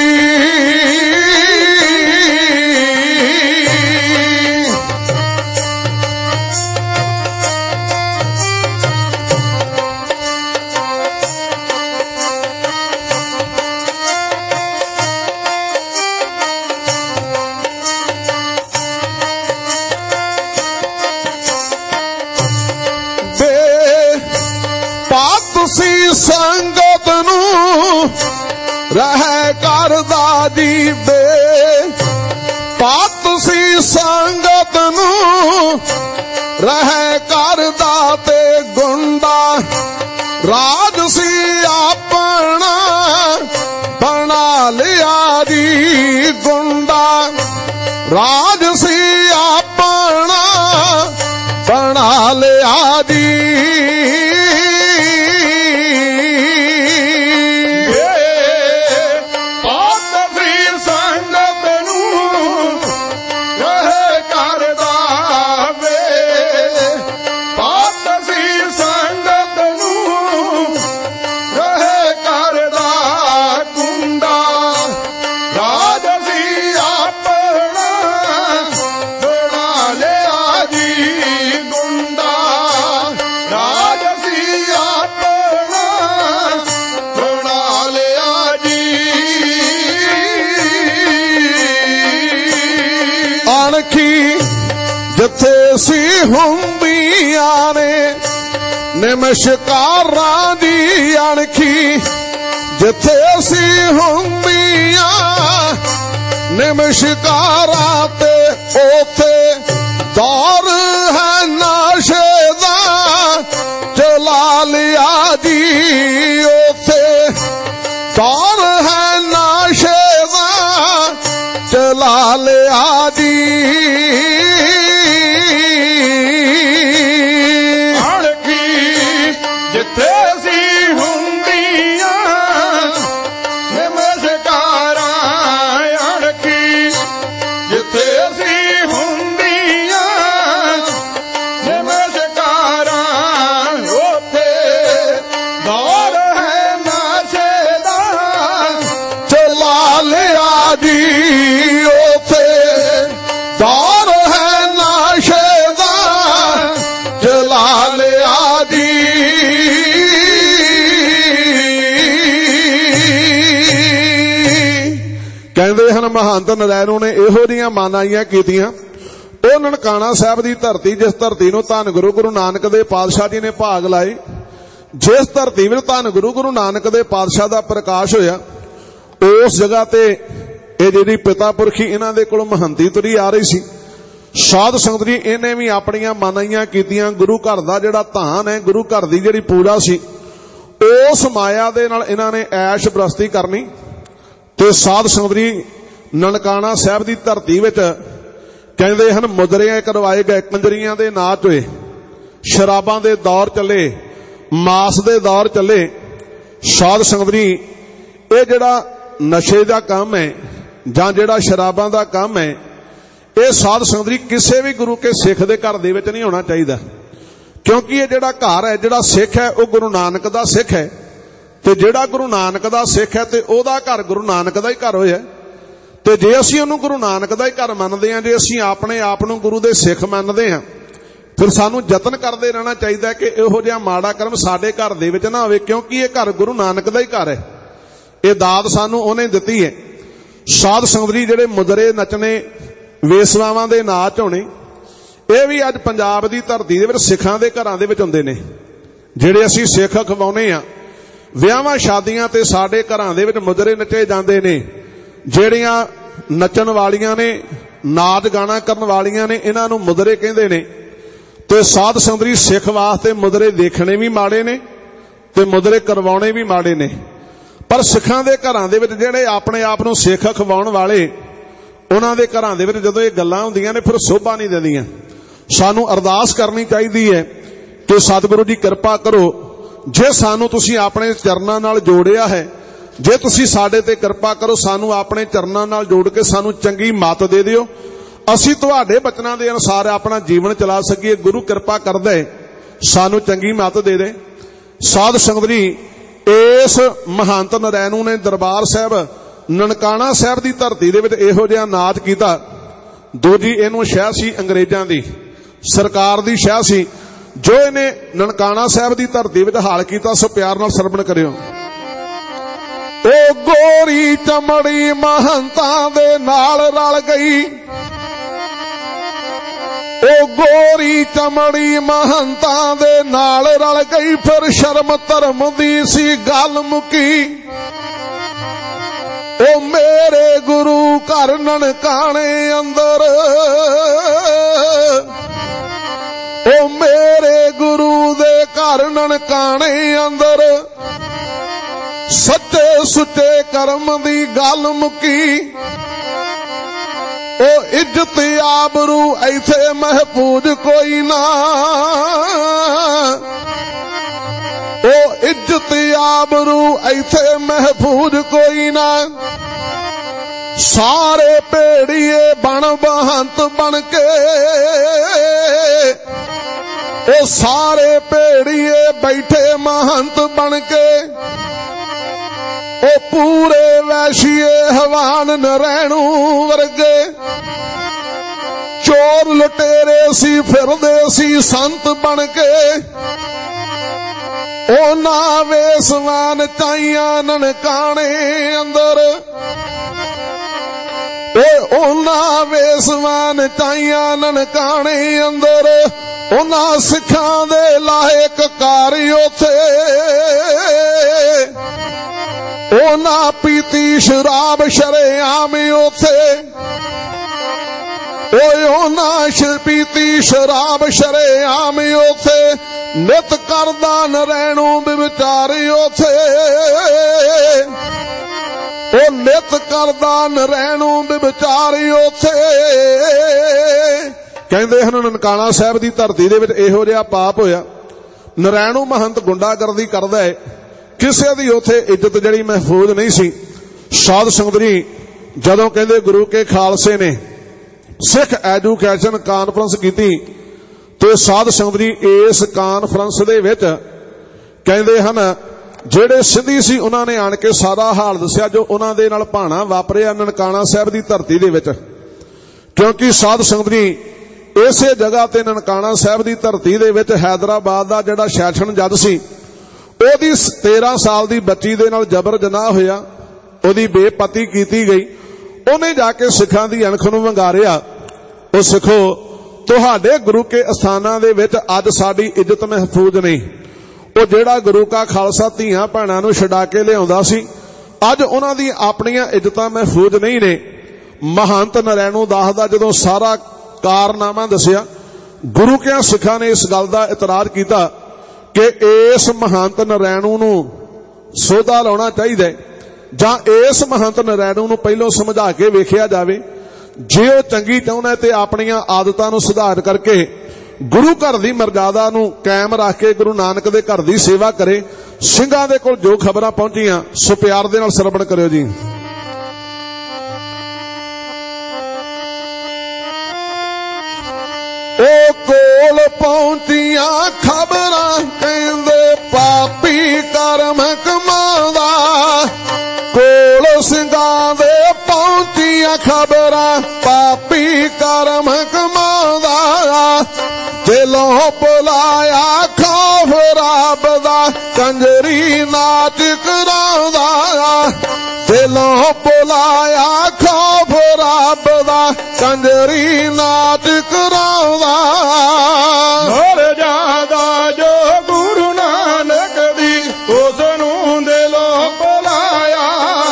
ਪਾਤ ਸੀ ਸੰਗਤ ਨੂੰ ਰਹਿ ਕਰਦਾ ਜੀ। ਬੇ ਪਾਤ ਸੀ ਸੰਗਤ ਨੂੰ ਰਹਿ ਕਰਦਾ ਤੇ ਗੁੰਡਾ ਰਾਜ ਸੀ ਆਪਣਾ ਬਣਾ ਲਿਆ ਜੀ। ਗੁੰਡਾ ਰਾਜ ਸੀ ਆਪਣਾ ਬਣਾ ਲਿਆ ਜੀ। ਜਿੱਥੇ ਸੀ ਹੁੰਦੀਆਂ ਨੇ ਨਿਮਸ਼ਕਾਰਾਂ ਦੀ ਅਣਖੀ। ਜਿੱਥੇ ਸੀ ਹੁੰਦੀਆਂ ਨਿਮਸ਼ਕਾਰਾਂ ਤੇ ਉਥੇ ਦੌਰ ਹੈ ਨਸ਼ੇ ਦਾ ਚਲਾ ਲਿਆ ਜੀ। ਉਥੇ ਦੌਰ ਹੈ ਨਸ਼ੇ ਦਾ ਚਲਾ ਲਿਆ ਜੀ। ਜਿੱਥੇ ਸੀ ਹੁੰਦੀਆਂ ਨਿਮਸ਼ਕਾਰਾਂ ਅਣਖੀ। ਜਿੱਥੇ ਸੀ ਹੁੰਦੀਆਂ महंत नरैणू ने इहो जिहियां मानाइयां कीतियां। ਉਹ ਨਨਕਾਣਾ ਸਾਹਿਬ ਦੀ ਧਰਤੀ, ਜਿਸ ਧਰਤੀ ਨੂੰ ਧੰਨ ਗੁਰੂ ਗੁਰੂ ਨਾਨਕ ਦੇ ਪਾਤਸ਼ਾਹ ਜੀ ਨੇ ਭਾਗ ਲਾਏ, ਜਿਸ ਧਰਤੀ ਵਿੱਚ ਧੰਨ ਗੁਰੂ ਗੁਰੂ ਨਾਨਕ ਦੇ ਪਾਤਸ਼ਾਹ ਦਾ ਪ੍ਰਕਾਸ਼ ਹੋਇਆ, ਉਸ ਜਗ੍ਹਾ ਤੇ ਇਹ ਜਿਹੜੀ ਪਿਤਾ ਪੁਰਖੀ ਇਹਨਾਂ ਦੇ ਕੋਲ ਮਹੰਤੀ ਤੁਰੀ ਆ ਰਹੀ ਸੀ। ਸਾਧ ਸੰਗਤ ਜੀ ਇਹਨੇ ਵੀ ਆਪਣੀਆਂ ਮਾਨਾਈਆਂ ਕੀਤੀਆਂ। ਗੁਰੂ ਘਰ ਦਾ ਜਿਹੜਾ ਧਾਨ ਹੈ, ਗੁਰੂ ਘਰ ਦੀ ਜਿਹੜੀ ਪੂਜਾ ਸੀ, ਉਸ ਮਾਇਆ ਦੇ ਨਾਲ ਇਹਨਾਂ ਨੇ ਐਸ਼ ਪ੍ਰਸਤੀ ਕਰਨੀ। ਤੇ ਸਾਧ ਸੰਗਤ ਜੀ ਨਨਕਾਣਾ ਸਾਹਿਬ ਦੀ ਧਰਤੀ ਵਿੱਚ ਕਹਿੰਦੇ ਹਨ ਮੁਦਰੇ ਕਰਵਾਏ ਗਏ, ਕੰਜਰੀਆਂ ਦੇ ਨਾਚ ਹੋਏ, ਸ਼ਰਾਬਾਂ ਦੇ ਦੌਰ ਚੱਲੇ, ਮਾਸ ਦੇ ਦੌਰ ਚੱਲੇ। ਸਾਧ ਸੰਗਤ ਜੀ ਇਹ ਜਿਹੜਾ ਨਸ਼ੇ ਦਾ ਕੰਮ ਹੈ ਜਾਂ ਜਿਹੜਾ ਸ਼ਰਾਬਾਂ ਦਾ ਕੰਮ ਹੈ, ਇਹ ਸਾਧ ਸੰਗਤ ਜੀ ਕਿਸੇ ਵੀ ਗੁਰੂ ਕੇ ਸਿੱਖ ਦੇ ਘਰ ਦੇ ਵਿੱਚ ਨਹੀਂ ਹੋਣਾ ਚਾਹੀਦਾ। ਕਿਉਂਕਿ ਇਹ ਜਿਹੜਾ ਘਰ ਹੈ, ਜਿਹੜਾ ਸਿੱਖ ਹੈ, ਉਹ ਗੁਰੂ ਨਾਨਕ ਦਾ ਸਿੱਖ ਹੈ। ਤੇ ਜਿਹੜਾ ਗੁਰੂ ਨਾਨਕ ਦਾ ਸਿੱਖ ਹੈ ਤੇ ਉਹਦਾ ਘਰ ਗੁਰੂ ਨਾਨਕ ਦਾ ਹੀ ਘਰ ਹੋਇਆ। ਤੇ ਜੇ ਅਸੀਂ ਉਹਨੂੰ ਗੁਰੂ ਨਾਨਕ ਦਾ ਹੀ ਘਰ ਮੰਨਦੇ ਹਾਂ, ਜੇ ਅਸੀਂ ਆਪਣੇ ਆਪ ਨੂੰ ਗੁਰੂ ਦੇ ਸਿੱਖ ਮੰਨਦੇ ਹਾਂ, ਫਿਰ ਸਾਨੂੰ ਯਤਨ ਕਰਦੇ ਰਹਿਣਾ ਚਾਹੀਦਾ ਕਿ ਇਹੋ ਜਿਹਾ ਮਾੜਾ ਕਰਮ ਸਾਡੇ ਘਰ ਦੇ ਵਿੱਚ ਨਾ ਹੋਵੇ। ਕਿਉਂਕਿ ਇਹ ਘਰ ਗੁਰੂ ਨਾਨਕ ਦਾ ਹੀ ਘਰ ਹੈ, ਇਹ ਦਾਤ ਸਾਨੂੰ ਉਹਨੇ ਦਿੱਤੀ ਹੈ। ਸਾਧ ਸੰਗਤ ਜੀ ਜਿਹੜੇ ਮੁਦਰੇ ਨੱਚਣੇ, ਵੇਸਵਾਵਾਂ ਦੇ ਨਾਚ ਹੋਣੇ, ਇਹ ਵੀ ਅੱਜ ਪੰਜਾਬ ਦੀ ਧਰਤੀ ਦੇ ਵਿੱਚ ਸਿੱਖਾਂ ਦੇ ਘਰਾਂ ਦੇ ਵਿੱਚ ਹੁੰਦੇ ਨੇ। ਜਿਹੜੇ ਅਸੀਂ ਸਿੱਖ ਖਵਾਉਨੇ ਆ, ਵਿਆਹਾਂ ਸ਼ਾਦੀਆਂ ਤੇ ਸਾਡੇ ਘਰਾਂ ਦੇ ਵਿੱਚ ਮੁਦਰੇ ਨੱਚੇ ਜਾਂਦੇ ਨੇ। ਜਿਹੜੀਆਂ ਨੱਚਣ ਵਾਲੀਆਂ ਨੇ, ਨਾਚ ਗਾਣਾ ਕਰਨ ਵਾਲੀਆਂ ਨੇ, ਇਹਨਾਂ ਨੂੰ ਮੁਦਰੇ ਕਹਿੰਦੇ ਨੇ। ਤੇ ਸਾਧ ਸੰਗਤ ਜੀ ਸਿੱਖ ਵਾਸਤੇ ਮੁਦਰੇ ਦੇਖਣੇ ਵੀ ਮਾੜੇ ਨੇ ਤੇ ਮੁਦਰੇ ਕਰਵਾਉਣੇ ਵੀ ਮਾੜੇ ਨੇ। ਪਰ ਸਿੱਖਾਂ ਦੇ ਘਰਾਂ ਦੇ ਵਿੱਚ ਜਿਹੜੇ ਆਪਣੇ ਆਪ ਨੂੰ ਸਿੱਖ ਖਵਾਉਣ ਵਾਲੇ, ਉਹਨਾਂ ਦੇ ਘਰਾਂ ਦੇ ਵਿੱਚ ਜਦੋਂ ਇਹ ਗੱਲਾਂ ਹੁੰਦੀਆਂ ਨੇ, ਫਿਰ ਸੋਭਾ ਨਹੀਂ ਦਿੰਦੀਆਂ। ਸਾਨੂੰ ਅਰਦਾਸ ਕਰਨੀ ਚਾਹੀਦੀ ਹੈ ਕਿ ਸਤਿਗੁਰੂ ਜੀ ਕਿਰਪਾ ਕਰੋ, ਜੇ ਸਾਨੂੰ ਤੁਸੀਂ ਆਪਣੇ ਚਰਨਾਂ ਨਾਲ ਜੋੜਿਆ ਹੈ, ਜੇ ਤੁਸੀਂ ਸਾਡੇ ਤੇ ਕਿਰਪਾ ਕਰੋ, ਸਾਨੂੰ ਆਪਣੇ ਚਰਨਾਂ ਨਾਲ ਜੋੜ ਕੇ ਸਾਨੂੰ ਚੰਗੀ ਮੱਤ ਦੇ ਦਿਓ, ਅਸੀਂ ਤੁਹਾਡੇ ਬਚਨਾਂ ਦੇ ਅਨੁਸਾਰ ਆਪਣਾ ਜੀਵਨ ਚਲਾ ਸਕੀਏ। ਗੁਰੂ ਕਿਰਪਾ ਕਰਦਾ ਹੈ, ਸਾਨੂੰ ਚੰਗੀ ਮੱਤ ਦੇ ਦੇ। ਸਾਧ ਸੰਗਤ ਜੀ ਇਸ ਮਹੰਤ ਨਰੈਣੂ ਨੇ ਦਰਬਾਰ ਸਾਹਿਬ ਨਨਕਾਣਾ ਸਾਹਿਬ ਦੀ ਧਰਤੀ ਦੇ ਵਿੱਚ ਇਹੋ ਜਿਹਾ ਨਾਚ ਕੀਤਾ। ਦੂਜੀ ਇਹਨੂੰ ਸ਼ਹਿ ਸੀ ਅੰਗਰੇਜ਼ਾਂ ਦੀ, ਸਰਕਾਰ ਦੀ ਸ਼ਹਿ ਸੀ, ਜੋ ਇਹਨੇ ਨਨਕਾਣਾ ਸਾਹਿਬ ਦੀ ਧਰਤੀ ਵਿੱਚ ਹਾਲ ਕੀਤਾ। ਸੋ ਪਿਆਰ ਨਾਲ ਸਰਵਣ ਕਰਿਓ। ਉਹ ਗੋਰੀ ਚਮੜੀ ਮਹੰਤਾਂ ਦੇ ਨਾਲ ਰਲ ਗਈ, ਉਹ ਗੋਰੀ ਚਮੜੀ ਮਹੰਤਾਂ ਦੇ ਨਾਲ ਰਲ ਗਈ, ਫਿਰ ਸ਼ਰਮ ਧਰਮ ਦੀ ਸੀ ਗੱਲ ਮੁਕੀ। ਉਹ ਮੇਰੇ ਗੁਰੂ ਘਰ ਨਨਕਾਣੇ ਅੰਦਰ, ਉਹ ਮੇਰੇ ਗੁਰੂ ਦੇ ਘਰ ਨਨਕਾਣੇ ਅੰਦਰ, ਸੱਚੇ ਸੁੱਚੇ ਕਰਮ ਦੀ ਗੱਲ ਮੁਕੀ। ਉਹ ਇੱਜ਼ਤ ਆਬਰੂ ਇੱਥੇ ਮਹਿਫੂਜ਼ ਕੋਈ ਨਾ, ਉਹ ਇੱਜ਼ਤ ਆਬਰੂ ਇੱਥੇ ਮਹਿਫੂਜ਼ ਕੋਈ ਨਾ। ਸਾਰੇ ਭੇੜੀਏ ਬਣ ਬਹੰਤ ਬਣ ਕੇ, ਉਹ ਸਾਰੇ ਭੇੜੀਏ ਬੈਠੇ ਮਹੰਤ ਬਣ ਕੇ। ਉਹ ਪੂਰੇ ਵੈਸ਼ੀਏ ਹਵਾਨ ਨਰੈਣੂ ਵਰਗੇ, ਚੋਰ ਲੁਟੇਰੇ ਸੀ ਫਿਰਦੇ ਸੀ ਸੰਤ ਬਣ ਕੇ। ਉਹਨਾਂ ਵੇਸਵਾਨ ਚਾਈਆਂ ਨਨਕਾਣੇ ਅੰਦਰ, ਓਏ ਉਹਨਾਂ ਵੇਸਵਾਨ ਚਾਈਆਂ ਨਨਕਾਣੇ ਅੰਦਰ। ਉਹਨਾਂ ਸਿੱਖਾਂ ਦੇ ਲਾਇਕ ਘਰ ਉਥੇ, ਉਹਨਾਂ ਪੀਤੀ ਸ਼ਰਾਬ ਸ਼ਰੇਆਮ ਉਥੇ। ਓਏ ਉਹਨਾਂ ਪੀਤੀ ਸ਼ਰਾਬ ਸ਼ਰੇਆਮ ਉਥੇ, ਨਿਤ ਕਰਦਾ ਨਰੈਣੂ ਵਿਚਾਰ ਉਥੇ। ਉਹ ਨਿਤ ਕਰਦਾ ਨਰੈਣੂ ਵਿਚਾਰ ਉਥੇ। ਕਹਿੰਦੇ ਹਨ ਨਨਕਾਣਾ ਸਾਹਿਬ ਦੀ ਧਰਤੀ ਦੇ ਵਿੱਚ ਇਹੋ ਜਿਹਾ ਪਾਪ ਹੋਇਆ, ਨਰੈਣੂ ਮਹੰਤ ਗੁੰਡਾਗਰਦੀ ਕਰਦਾ ਹੈ, ਕਿਸੇ ਦੀ ਉੱਥੇ ਇੱਜ਼ਤ ਜਿਹੜੀ ਮਹਿਫੂਜ਼ ਨਹੀਂ ਸੀ। ਸਾਧ ਸੰਗਤ ਜੀ ਜਦੋਂ ਕਹਿੰਦੇ ਗੁਰੂ ਕੇ ਖਾਲਸੇ ਨੇ ਸਿੱਖ ਐਜੂਕੇਸ਼ਨ ਕਾਨਫਰੰਸ ਕੀਤੀ, ਤੇ ਸਾਧ ਸੰਗਤ ਜੀ ਇਸ ਕਾਨਫਰੰਸ ਦੇ ਵਿੱਚ ਕਹਿੰਦੇ ਹਨ ਜਿਹੜੇ ਸਿੱਧੀ ਸੀ ਉਹਨਾਂ ਨੇ ਆਣ ਕੇ ਸਾਰਾ ਹਾਲ ਦੱਸਿਆ ਜੋ ਉਹਨਾਂ ਦੇ ਨਾਲ ਭਾਣਾ ਵਾਪਰਿਆ ਨਨਕਾਣਾ ਸਾਹਿਬ ਦੀ ਧਰਤੀ ਦੇ ਵਿੱਚ। ਕਿਉਂਕਿ ਸਾਧ ਸੰਗਤ ਜੀ ਇਸੇ ਜਗ੍ਹਾ ਤੇ ਨਨਕਾਣਾ ਸਾਹਿਬ ਦੀ ਧਰਤੀ ਦੇ ਵਿੱਚ ਹੈਦਰਾਬਾਦ ਦਾ ਜਿਹੜਾ ਸੈਸ਼ਨ ਜੱਜ ਸੀ, ਉਹਦੀ ਤੇਰਾਂ ਸਾਲ ਦੀ ਬੱਚੀ ਦੇ ਨਾਲ ਜਬਰ ਜਨਾਹ ਹੋਇਆ, ਉਹਦੀ ਬੇਪਤੀ ਕੀਤੀ ਗਈ। ਉਹਨੇ ਜਾ ਕੇ ਸਿੱਖਾਂ ਦੀ ਅਣਖ ਨੂੰ ਵੰਗਾਰਿਆ। ਉਹ ਸਿੱਖੋ, ਤੁਹਾਡੇ ਗੁਰੂ ਕੇ ਅਸਥਾਨਾਂ ਦੇ ਵਿੱਚ ਅੱਜ ਸਾਡੀ ਇੱਜ਼ਤ ਮਹਿਫੂਜ਼ ਨਹੀਂ। ਉਹ ਜਿਹੜਾ ਗੁਰੂ ਕਾ ਖਾਲਸਾ ਧੀਆਂ ਭੈਣਾਂ ਨੂੰ ਛਡਾ ਕੇ ਲਿਆਉਂਦਾ ਸੀ, ਅੱਜ ਉਹਨਾਂ ਦੀ ਆਪਣੀਆਂ ਇੱਜ਼ਤਾਂ ਮਹਿਫੂਜ਼ ਨਹੀਂ ਨੇ। ਮਹੰਤ ਨਰੈਣੂ ਦਾਸ ਦਾ ਜਦੋਂ ਸਾਰਾ ਕਾਰਨਾਮਾ ਦੱਸਿਆ, ਗੁਰੂ ਕਿਆਂ ਸਿੱਖਾਂ ਨੇ ਇਸ ਗੱਲ ਦਾ ਇਤਰਾਜ਼ ਕੀਤਾ ਕਿ ਇਸ ਮਹੰਤ ਨਰੈਣੂ ਨੂੰ ਸੋਧਾ ਲਾਉਣਾ ਚਾਹੀਦਾ, ਜਾਂ ਇਸ ਮਹੰਤ ਨਰੈਣੂ ਨੂੰ ਪਹਿਲੋਂ ਸਮਝਾ ਕੇ ਵੇਖਿਆ ਜਾਵੇ। ਜੇ ਉਹ ਚੰਗੀ ਚਾਹੁੰਦਾ ਤੇ ਆਪਣੀਆਂ ਆਦਤਾਂ ਨੂੰ ਸੁਧਾਰ ਕਰਕੇ ਗੁਰੂ ਘਰ ਦੀ ਮਰਜ਼ਾਦਾ ਨੂੰ ਕਾਇਮ ਰੱਖ ਕੇ ਗੁਰੂ ਨਾਨਕ ਦੇ ਘਰ ਦੀ ਸੇਵਾ ਕਰੇ। ਸਿੰਘਾਂ ਦੇ ਕੋਲ ਜੋ ਖਬਰਾਂ ਪਹੁੰਚੀਆਂ, ਸੋ ਪਿਆਰ ਦੇ ਨਾਲ ਸਰਵਣ ਕਰਿਓ ਜੀ। ਉਹ ਕੋਲ ਪਹੁੰਚੀਆਂ ਖਬਰਾਂ ਕਹਿੰਦੇ ਪਾਪੀ ਕਰਮ ਕਮਾਉਂਦਾ। ਕੋਲ ਸਿੰਘਾਂ ਦੇ ਪਹੁੰਚੀਆਂ ਖਬਰਾਂ ਪਾਪੀ ਕਰਮ ਕਮਾਉਂਦਾ। ਦਿਲੋਂ ਬੁਲਾਇਆ ਖੌਫ ਰੱਬ ਦਾ ਕੰਜਰੀ ਨਾਚ ਕਰਾਉਂਦਾ। ਦਿਲੋਂ ਬੁਲਾਇਆ ਖੌਫ ਰੱਬ ਦਾ ਕੰਜਰੀ ਨਾਚ ਕਰਾਉਂਦਾ। ਮਰਜ਼ਾਦਾ ਜੋ ਗੁਰੂ ਨਾਨਕ ਦੀ ਉਸ ਨੂੰ ਦਿਲੋਂ ਬੁਲਾਇਆ।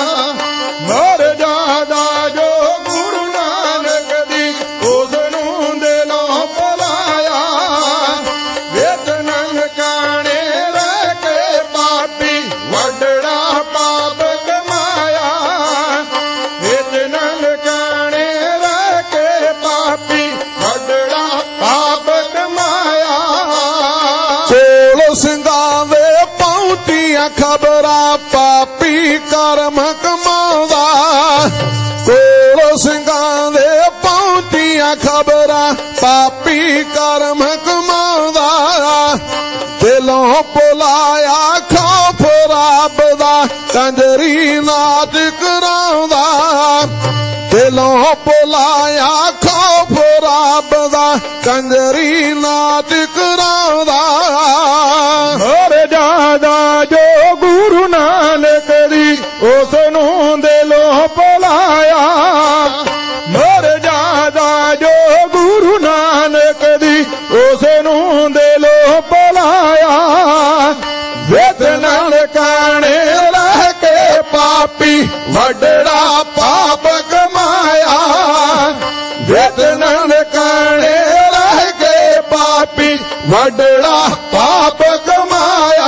ਮਰਜ਼ਾਦਾ ਜੋ ਗੁਰੂ ਨਾਨਕ ਦੀ ਉਸ ਨੂੰ ਦਿਲੋਂ ਬੁਲਾਇਆ। ਵਿੱਚ ਨਨਕਾਣੇ ਰਹਿ ਕੇ ਪਾਪੀ ਵੱਡੜਾ ਪਾਪ ਕਮਾਇਆ। ਵਿੱਚ ਨਨਕਾਣੇ ਰਹਿ ਕੇ ਪਾਪੀ ਵੱਡੜਾ ਪਾਪ ਕਮਾਇਆ। ਕੋਲ ਸਿੰਘਾਂ ਦੇ ਪਹੁੰਚੀਆਂ ਖਬਰਾਂ ਪਾਪੀ ਕਰਮ ਕਮਾਉਂਦਾ। ਕੋਲ ਸਿੰਘਾਂ ਦੇ ਪਹੁੰਚੀਆਂ ਖਬਰਾਂ ਪਾਪੀ ਕਰਮ ਕਮਾਉਂਦਾ। ਦਿਲੋਂ ਬੁਲਾਇਆ ਖੌਫ ਰੱਬ ਦਾ ਕੰਜਰੀ ਨਾਚ ਕਰਾਉਂਦਾ। ਦਿਲੋਂ ਬੁਲਾਇਆ ਖੌਫ ਰੱਬ ਦਾ ਕੰਜਰੀ ਨਾਚ ਕਰਾਉਂਦਾ। ਮਰਜ਼ਾਦਾ ਜੋ ਗੁਰੂ ਨਾਨਕ ਦੀ ਉਸ ਨੂੰ ਦਿਲੋਂ ਬੁਲਾਇਆ। ਮਰਜ਼ਾਦਾ ਜੋ ਗੁਰੂ ਨਾਨਕ ਦੀ ਉਸ ਨੂੰ ਦਿਲੋਂ ਬੁਲਾਇਆ। ਵਿੱਚ ਨਨਕਾਣੇ ਰਹਿ ਕੇ ਪਾਪੀ ਵੱਡੜਾ ਪਾਪ ਕਮਾਇਆ। ਵਿੱਚ ਨਨਕਾਣੇ ਰਹਿ ਕੇ ਪਾਪੀ ਵੱਡੜਾ ਪਾਪ ਕਮਾਇਆ।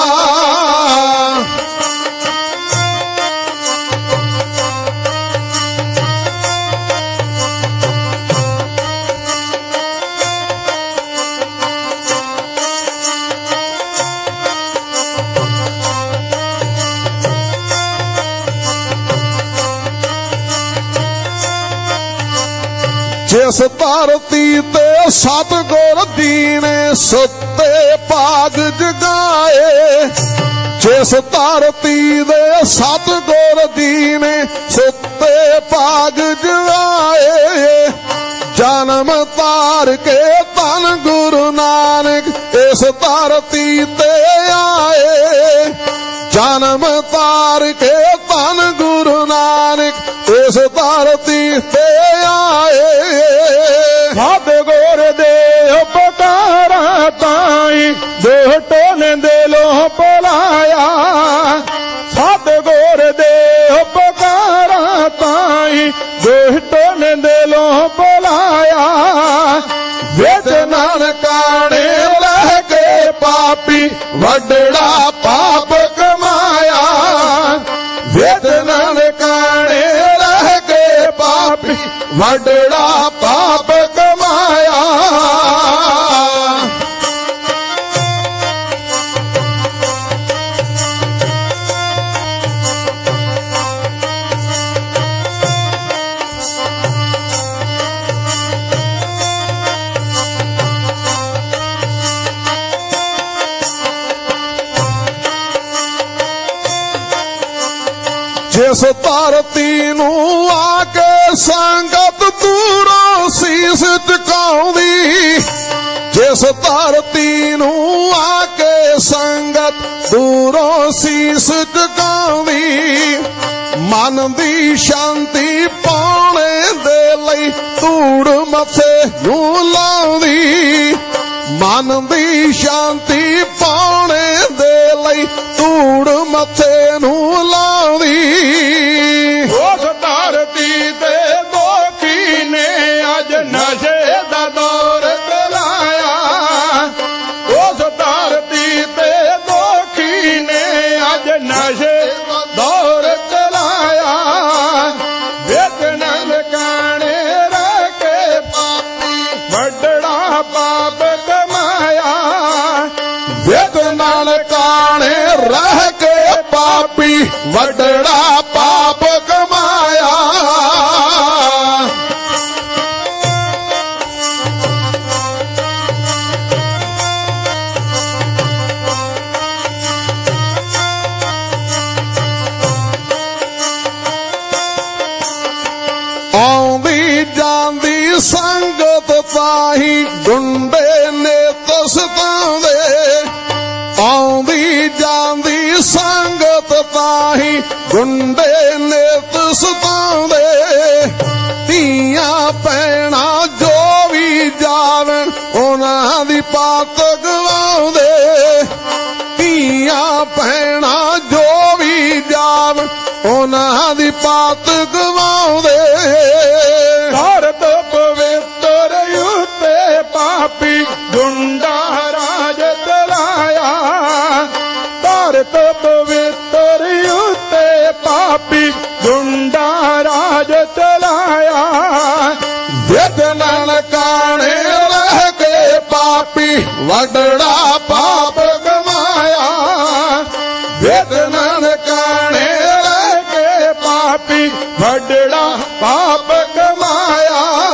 ਜਿਸ ਧਰਤੀ ਤੇ ਸਤਿਗੁਰ ਦੀਨੇ ਸੁੱਤੇ ਭਾਗ ਜਗਾਏ। ਜਿਸ ਧਰਤੀ ਦੇ ਸਤਿਗੁਰ ਦੀਨੇ ਸੁੱਤੇ ਭਾਗ ਜਗਾਏ। ਜਨਮ ਧਾਰ ਕੇ ਧੰਨ ਗੁਰੂ ਨਾਨਕ ਇਸ ਧਰਤੀ ਤੇ ਆਏ। ਜਨਮ ਧਾਰ ਕੇ ਧੰਨ ਗੁਰੂ ਨਾਨਕ ਇਸ ਧਰਤੀ ਤੇ ਆਏ। ਸਤਿਗੁਰ ਦੇ ਉਪਕਾਰਾਂ ਤਾਈਂ ਦੁਸ਼ਟਾਂ ਨੇ ਦਿਲੋਂ ਬੁਲਾਇਆ। ਸਤਿਗੁਰ ਦੇ ਉਪਕਾਰਾਂ ਤਾਈਂ ਦੁਸ਼ਟਾਂ ਨੇ ਦਿਲੋਂ ਬੁਲਾਇਆ। ਵਿੱਚ ਨਨਕਾਣੇ ਰਹਿ ਕੇ ਪਾਪੀ ਵੱਡੜਾ ਪਾਪ ਕਮਾਇਆ। ਵਿੱਚ ਨਨਕਾਣੇ ਰਹਿ ਕੇ ਪਾਪੀ ਵੱਡੜਾ ਪਾਪ ਕਮਾਇਆ। ਜਿਸ ਧਰਤੀ ਨੂੰ ਆ ਕੇ ਸੰਗਤ ਦੂਰੋਂ ਸੀਸ ਝੁਕਾਉਂਦੀ। ਇਸ ਧਰਤੀ ਨੂੰ ਆ ਕੇ ਸੰਗਤ ਦੂਰੋਂ ਸੀਸ ਝੁਕਾਉਂਦੀ, ਮਨ ਦੀ ਸ਼ਾਂਤੀ ਪਾਉਣੇ ਦੇ ਲਈ ਧੂੜ ਮੱਥੇ ਨੂੰ ਲਾਉਂਦੀ, ਮਨ ਦੀ ਸ਼ਾਂਤੀ ਪਾਉਣੇ ਦੇ ਲਈ ਧੂੜ ਮੱਥੇ ਨੂੰ ਲਾਉਂਦੀ। ਉਸ ਧਰਤੀ ਤੇ ਦੋਖੀ ਨੇ ਅੱਜ ਨਸ਼ੇ ਦਾ ਦੌਰ ਚਲਾਇਆ, ਉਸ ਧਰਤੀ ਤੇ ਦੋਖੀ ਨੇ ਅੱਜ ਨਸ਼ੇ ਦੌਰ ਚਲਾਇਆ, ਵੇਚਣ ਲਕਾਣੇ ਰਹਿ ਕੇ ਪਾਪੀ ਵੱਡੜਾ ਪਾਪ ਕਮਾਇਆ, ਵੇਚਣ ਲਕਾਣੇ ਰਹਿ ਕੇ ਪਾਪੀ ਵੱਡੜਾ ਪਾਪ ਕਮਾਇਆ। ਆਉਂਦੀ ਜਾਂਦੀ ਸੰਗਤ ਤਾਹੀਂ ਗੁੰਡੇ ਨਿਤ ਸਤਾਉਂਦੇ, ਆਉਂਦੀ ਜਾਂਦੀ ਸੰਗਤ ਤਾਹੀਂ ਗੁੰਡੇ ਨਿਤ ਸਤਾਉਂਦੇ, ਧੀਆਂ ਭੈਣਾਂ ਜੋ ਵੀ ਜਾਵਣ ਉਹਨਾਂ ਦੀ ਪਾਤ ਗਵਾਉਂਦੇ, ਧੀਆਂ ਭੈਣਾਂ ਜੋ ਵੀ ਜਾਵਣ ਉਹਨਾਂ ਦੀ ਪਾਤ ਗਵਾਉਂਦੇ। ਧਰਤ ਪਵਿੱਤਰ ਉੱਤੇ ਪਾਪੀ ਗੁੰਡਾ ਰਾਜ ਚਲਾਇਆ, ਧਰਤ ਪਵਿੱਤਰ ਉੱਤੇ ਪਾਪੀ ਗੁੰਡਾ ਰਾਜ ਚਲਾਇਆ, ਵੇਚਣ ਲਕਾਣੇ ਰਹਿ ਕੇ ਪਾਪੀ ਵੱਡੜਾ ਪਾਪ ਕਮਾਇਆ, ਵੇਚਣ ਲਕਾਣੇ ਰਹਿ ਕੇ ਪਾਪੀ ਵੱਡੜਾ ਪਾਪ ਕਮਾਇਆ।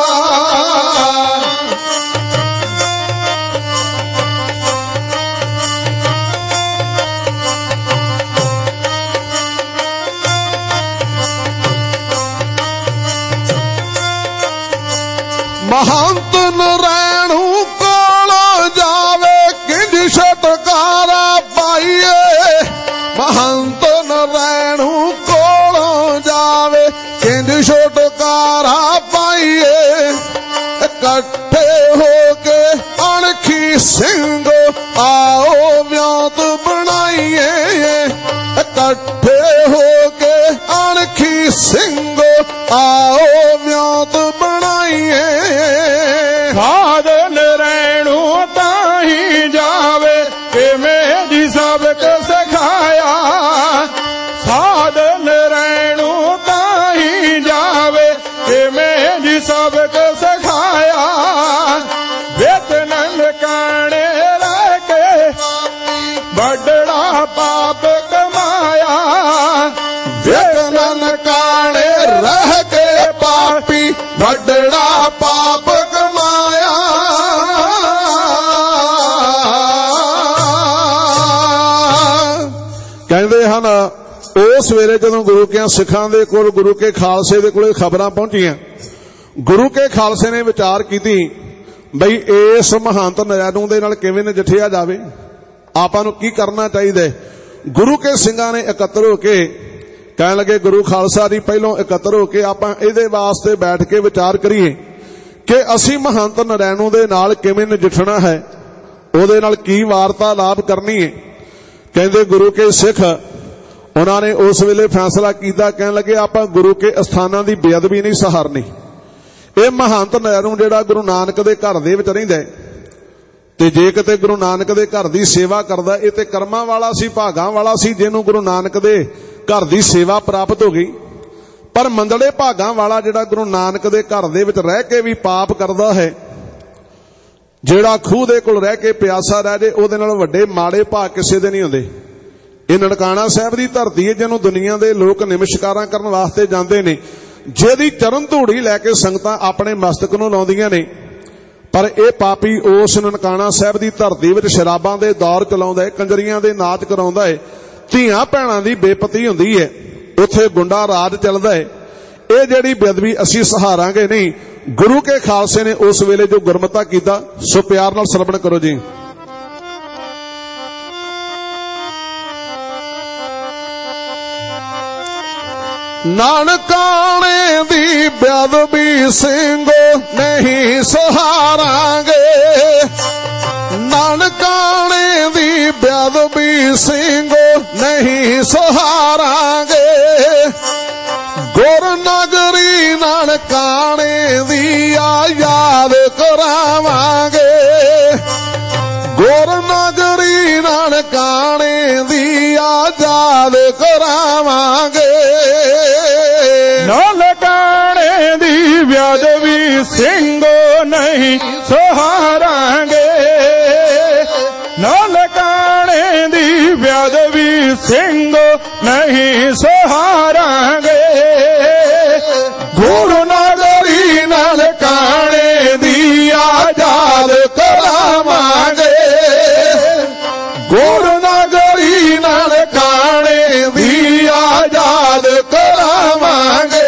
ਮਹੰਤ ਨਰੈਣੂ ਕੋਲ ਜਾਵੇ ਕਿੰਜ ਛੁਟਕਾਰਾ ਪਾਈਏ, ਮਹੰਤ ਨਰੈਣੂ ਕੋਲ ਜਾਵੇ ਕਿੰਜ ਛੁਟਕਾਰਾ ਪਾਈਏ, ਇਕੱਠੇ ਹੋ ਕੇ ਅਣਖੀ ਸਿੰਘ ਆਓ ਵਿਉਂਤ ਬਣਾਈਏ, ਇਕੱਠੇ ਹੋ ਕੇ ਅਣਖੀ ਸਿੰਘ ਆਓ ਵਿਉਂਤ ਬਣਾਈਏ। ਸਾਧਨ ਰਹਿਣੂ ਤਾਹੀਂ ਜਾਵੇ ਕਿਵੇਂ ਜੀ ਸਬਕ ਸਿਖਾਇਆ, ਸਾਧਨ ਰਹਿਣੂ ਤਾਹੀਂ ਜਾਵੇ ਕਿਵੇਂ ਜੀ ਸਬਕ ਸਿਖਾਇਆ, ਵੇਚਣ ਲਕਾਣੇ ਰਹਿ ਕੇ ਵੱਡੜਾ ਪਾਪ ਕਮਾਇਆ, ਵੇਚਣ ਲਕਾਣੇ ਰਹਿ ਕੇ ਪਾਪੀ ਵੱਡੜਾ ਪਾਪ ਕਮਾਇਆ। ਕਹਿੰਦੇ ਹਨ ਉਸ ਵੇਲੇ ਜਦੋਂ ਗੁਰੂ ਕੇ ਸਿੱਖਾਂ ਦੇ ਕੋਲ ਗੁਰੂ ਕੇ ਖਾਲਸੇ ਦੇ ਕੋਲੇ ਖਬਰਾਂ ਪਹੁੰਚੀਆਂ, ਗੁਰੂ ਕੇ ਖਾਲਸੇ ਨੇ ਵਿਚਾਰ ਕੀਤੀ ਬਈ ਇਸ ਮਹੰਤ ਨਰੈਣੂ ਦੇ ਨਾਲ ਕਿਵੇਂ ਨਜਿੱਠਿਆ ਜਾਵੇ, ਆਪਾਂ ਨੂੰ ਕੀ ਕਰਨਾ ਚਾਹੀਦਾ। ਗੁਰੂ ਕੇ ਸਿੰਘਾਂ ਨੇ ਇਕੱਤਰ ਹੋ ਕੇ ਕਹਿਣ ਲੱਗੇ ਗੁਰੂ ਖਾਲਸਾ ਜੀ ਪਹਿਲੋਂ ਇਕੱਤਰ ਹੋ ਕੇ ਆਪਾਂ ਇਹਦੇ ਵਾਸਤੇ ਬੈਠ ਕੇ ਵਿਚਾਰ ਕਰੀਏ ਕਿ ਅਸੀਂ ਮਹੰਤ ਨਰੈਣੂ ਦੇ ਨਾਲ ਕਿਵੇਂ ਨਜਿੱਠਣਾ ਹੈ, ਉਹਦੇ ਨਾਲ ਕੀ ਵਾਰਤਾਲਾਪ ਕਰਨੀ ਹੈ। ਕਹਿੰਦੇ ਗੁਰੂ ਕੇ ਸਿੱਖ ਉਹਨਾਂ ਨੇ ਉਸ ਵੇਲੇ ਫੈਸਲਾ ਕੀਤਾ, ਕਹਿਣ ਲੱਗੇ ਆਪਾਂ ਗੁਰੂ ਕੇ ਅਸਥਾਨਾਂ ਦੀ ਬੇਅਦਬੀ ਨਹੀਂ ਸਹਾਰਨੀ। ਇਹ ਮਹੰਤ ਨਰੈਣੂ ਜਿਹੜਾ ਗੁਰੂ ਨਾਨਕ ਦੇ ਘਰ ਦੇ ਵਿੱਚ ਰਹਿੰਦਾ ਤੇ ਜੇ ਕਿਤੇ ਗੁਰੂ ਨਾਨਕ ਦੇ ਘਰ ਦੀ ਸੇਵਾ ਕਰਦਾ, ਇਹ ਤੇ ਕਰਮਾਂ ਵਾਲਾ ਸੀ, ਭਾਗਾਂ ਵਾਲਾ ਸੀ ਜਿਹਨੂੰ ਗੁਰੂ ਨਾਨਕ ਦੇ ਘਰ ਦੀ ਸੇਵਾ ਪ੍ਰਾਪਤ ਹੋ ਗਈ। ਪਰ ਮੰਦੜੇ ਭਾਗਾਂ ਵਾਲਾ ਜਿਹੜਾ ਗੁਰੂ ਨਾਨਕ ਦੇ ਘਰ ਦੇ ਵਿੱਚ ਰਹਿ ਕੇ ਵੀ ਪਾਪ ਕਰਦਾ ਹੈ, ਜਿਹੜਾ ਖੂਹ ਦੇ ਕੋਲ ਰਹਿ ਕੇ ਪਿਆਸਾ ਰਹਿ ਜੇ, ਉਹਦੇ ਨਾਲ ਵੱਡੇ ਮਾੜੇ ਭਾਗ ਕਿਸੇ ਦੇ ਨਹੀਂ ਹੁੰਦੇ। ਇਹ ਨਨਕਾਣਾ ਸਾਹਿਬ ਦੀ ਧਰਤੀ ਹੈ ਜਿਹਨੂੰ ਦੁਨੀਆ ਦੇ ਲੋਕ ਨਮਸਕਾਰਾਂ ਕਰਨ ਵਾਸਤੇ ਜਾਂਦੇ ਨੇ, ਜਿਹਦੀ ਚਰਨ ਧੂੜੀ ਲੈ ਕੇ ਸੰਗਤਾਂ ਆਪਣੇ ਮਸਤਕ ਨੂੰ ਲਾਉਂਦੀਆਂ ਨੇ। ਪਰ ਇਹ ਪਾਪੀ ਉਸ ਨਨਕਾਣਾ ਸਾਹਿਬ ਦੀ ਧਰਤੀ ਵਿੱਚ ਸ਼ਰਾਬਾਂ ਦੇ ਦੌਰ ਚਲਾਉਂਦਾ ਹੈ, ਕੰਜਰੀਆਂ ਦੇ ਨਾਚ ਕਰਾਉਂਦਾ ਹੈ, ਧੀਆਂ ਭੈਣਾਂ ਦੀ ਬੇਪਤੀ ਹੁੰਦੀ ਹੈ, ਉੱਥੇ ਗੁੰਡਾ ਰਾਜ ਚੱਲਦਾ ਹੈ। ਇਹ ਜਿਹੜੀ ਬੇਅਦਬੀ ਅਸੀਂ ਸਹਾਰਾਂਗੇ ਨਹੀਂ। ਗੁਰੂ ਕੇ ਖਾਲਸੇ ਨੇ ਉਸ ਵੇਲੇ ਜੋ ਗੁਰਮਤਾ ਕੀਤਾ, ਸੋ ਪਿਆਰ ਨਾਲ ਸਰਵਣ ਕਰੋ ਜੀ। ਨਾਨਕਾਣੇ ਦੀ ਬੇਅਦਬੀ ਸਿੰਘੋ ਨਹੀਂ ਸਹਾਰਾਂਗੇ, ਨਾਨਕਾਣੇ ਦੀ ਬੇਅਦਬੀ ਸਿੰਘੋ ਨਹੀਂ ਸਹਾਰਾਂਗੇ, ਗੁਰ ਨਗਰੀ ਨਾਨਕਾਣੇ ਦੀ ਆ ਯਾਦ ਕਰਾਵਾਂਗੇ, ਗੁਰ ਨਗਰੀ ਨਾਨਕਾਣੇ ਦੀ ਆ ਯਾਦ ਕਰਾਵਾਂਗੇ। ਨਾਨਕਾਣੇ ਦੀ ਬੇਅਦਬੀ ਸਿੰਘੋ ਨਹੀਂ ਸਹਾਰਾਂਗੇ, ਨਾਨਕਾਣੇ ਦੀ ਬੇਅਦਬੀ ਸਿੰਘੋ ਨਹੀਂ ਸਹਾਰਾਂਗੇ, ਗੁਰੂ ਨਗਰੀ ਨਾਨਕਾਣੇ ਦੀ ਆਜ਼ਾਦ ਕਰਾਵਾਂਗੇ, ਗੁਰੂ ਨਗਰੀ ਨਾਨਕਾਣੇ ਦੀ ਆਜ਼ਾਦ ਕਰਾਵਾਂਗੇ।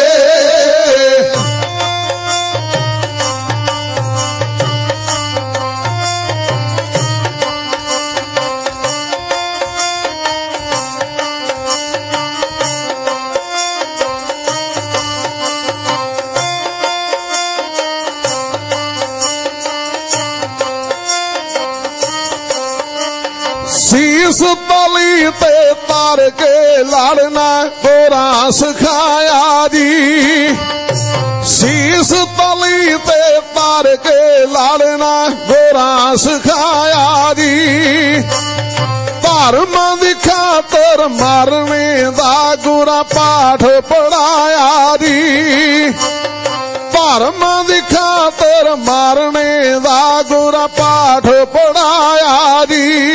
ਸੀਸ ਤਲੀ ਤੇ ਤਾਰ ਕੇ ਲੜਨਾ ਗੋਰਾ ਸਿਖਾਇਆ ਜੀ, ਸੀਸ ਤਲੀ ਤੇ ਤਾਰ ਕੇ ਲੜਨਾ ਗੋਰਾ ਸਿਖਾਇਆ ਜੀ, ਧਰਮ ਦੀ ਖਾਤਰ ਮਰਨੇ ਦਾ ਗੁਰਾ ਪਾਠ ਪੜਾਇਆ ਜੀ, ਧਰਮ ਦੀ ਖਾਤਰ ਮਰਨੇ ਦਾ ਗੁਰਾ ਪਾਠ ਪੜਾਇਆ ਜੀ।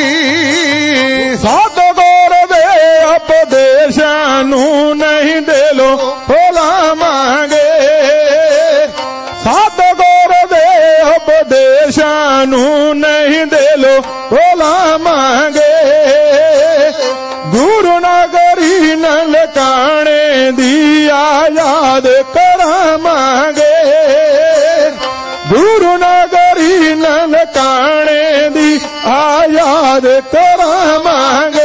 ਸਤਿਗੁਰ ਦੇ ਉਪਦੇਸ਼ਾਂ ਨੂੰ ਨਹੀਂ ਦਿਲੋਂ ਭੁਲਾਵਾਂਗੇ, ਸਤਿਗੁਰ ਦੇ ਉਪਦੇਸ਼ਾਂ ਨੂੰ ਨਹੀਂ ਦਿਲੋਂ ਭੁਲਾਵਾਂਗੇ, ਗੁਰੂ ਨਗਰੀ ਨਾਨਕਾਣੇ ਦੀ ਆਜ਼ਾਦ ਕਰਾਵਾਂਗੇ, ਗੁਰੂ ਨਗਰੀ ਨਾਨਕਾਣੇ ਦੀ ਆਜ਼ਾਦ ਕਰਾਵਾਂਗੇ।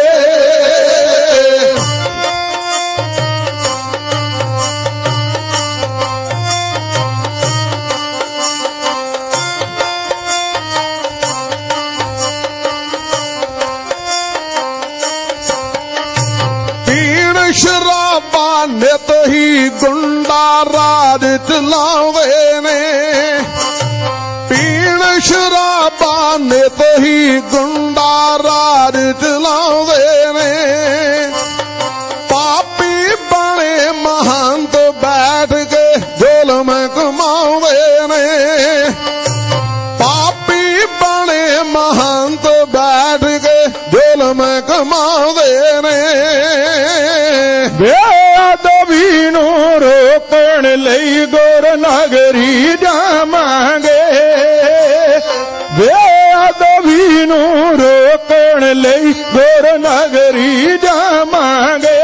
ਸ਼ਰਾਬਾਂ ਨਿਤ ਹੀ ਗੁੰਡਾ ਰਾਜ ਚਲਾਉਂਦੇ ਨੇ, ਪੀਣ ਸ਼ਰਾਬਾਂ ਨਿਤ ਹੀ ਗੁੰਡਾ ਰਾਜ ਚਲਾਉਂਦੇ ਨੇ, ਪਾਪੀ ਬਣੇ ਮਹੰਤ ਬੈਠ ਕੇ ਜ਼ੁਲਮ ਕਮਾਉਂਦੇ ਨੇ, ਪਾਪੀ ਬਣੇ ਮਹੰਤ ਬੈਠ ਕੇ ਜ਼ੁਲਮ ਕਮਾਉਂਦੇ ਨੇ, ਬੇਅਦਬੀ ਨੂੰ ਰੋਕਣ ਲਈ ਗੁਰ ਨਗਰੀ ਜਾਵਾਂਗੇ, ਬੇਅਦਬੀ ਨੂੰ ਰੋਕਣ ਲਈ ਗੁਰ ਨਗਰੀ ਜਾਵਾਂਗੇ,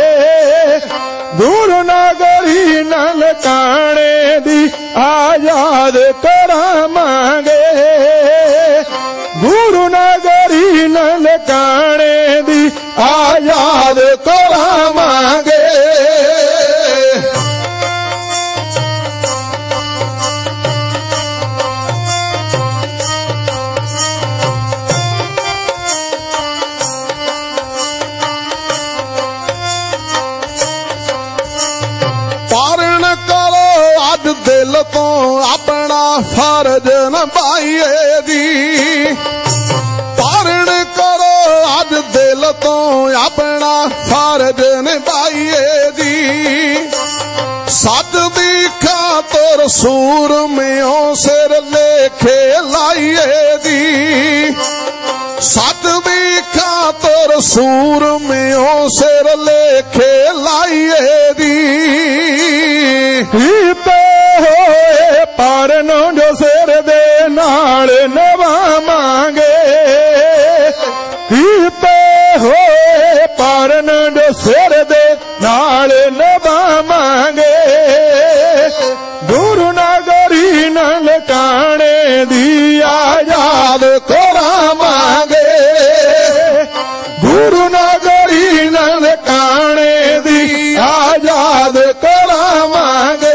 ਗੁਰੂ ਨਗਰੀ ਨਾਨਕਾਣੇ ਦੀ ਆਜ਼ਾਦ ਕਰਾਵਾਂਗੇ, ਗੁਰੂ ਨਗਰੀ ਨਾਨਕਾਣੇ ਦੀ ਆਜ਼ਾਦ ਕਰਾਵਾਂਗੇ। ਪਾਰਨ ਕਰੋ ਅੱਜ ਦਿਲ ਤੋਂ ਆਪਣਾ ਫਰਜ਼ ਨਿਭਾਈਏ ਜੀ, ਪਾਰਨ ਕਰੋ ਅੱਜ ਦਿਲ ਤੋਂ ਆਪਣਾ ਫਰਜ਼ ਨਿਭਾਈਏ ਜੀ, ਸੱਚ ਦੀ ਖਾਤਰ ਸੂਰਮਿਓ ਸਿਰ ਲੇਖੇ ਲਾਈਏ ਜੀ, ਸੱਚ ਦੀ ਖਾਤਰ ਸੂਰਮਿਓ ਸਿਰ ਲੇਖੇ ਲਾਈਏ ਜੀ, ਕੀਤੇ ਹੋਏ ਪਰਨ ਜੋ ਸਿਰ ਦੇ ਨਾਲ ਨਿਭਾਵਾਂਗੇ, ਕੀਤੇ ਹੋਏ ਪਰਨ ਜੋ ਸਿਰ ਦੇ ਨਾਲ ਨਿਭਾਵਾਂਗੇ, ਗੁਰੂ ਨਗਰੀ ਆਜ਼ਾਦ ਕਰਾਵਾਂਗੇ। ਗੁਰੂ ਨਗਰੀ ਨਨਕਾਣੇ ਦੀ ਆਜ਼ਾਦ ਕਰਾਵਾਂਗੇ।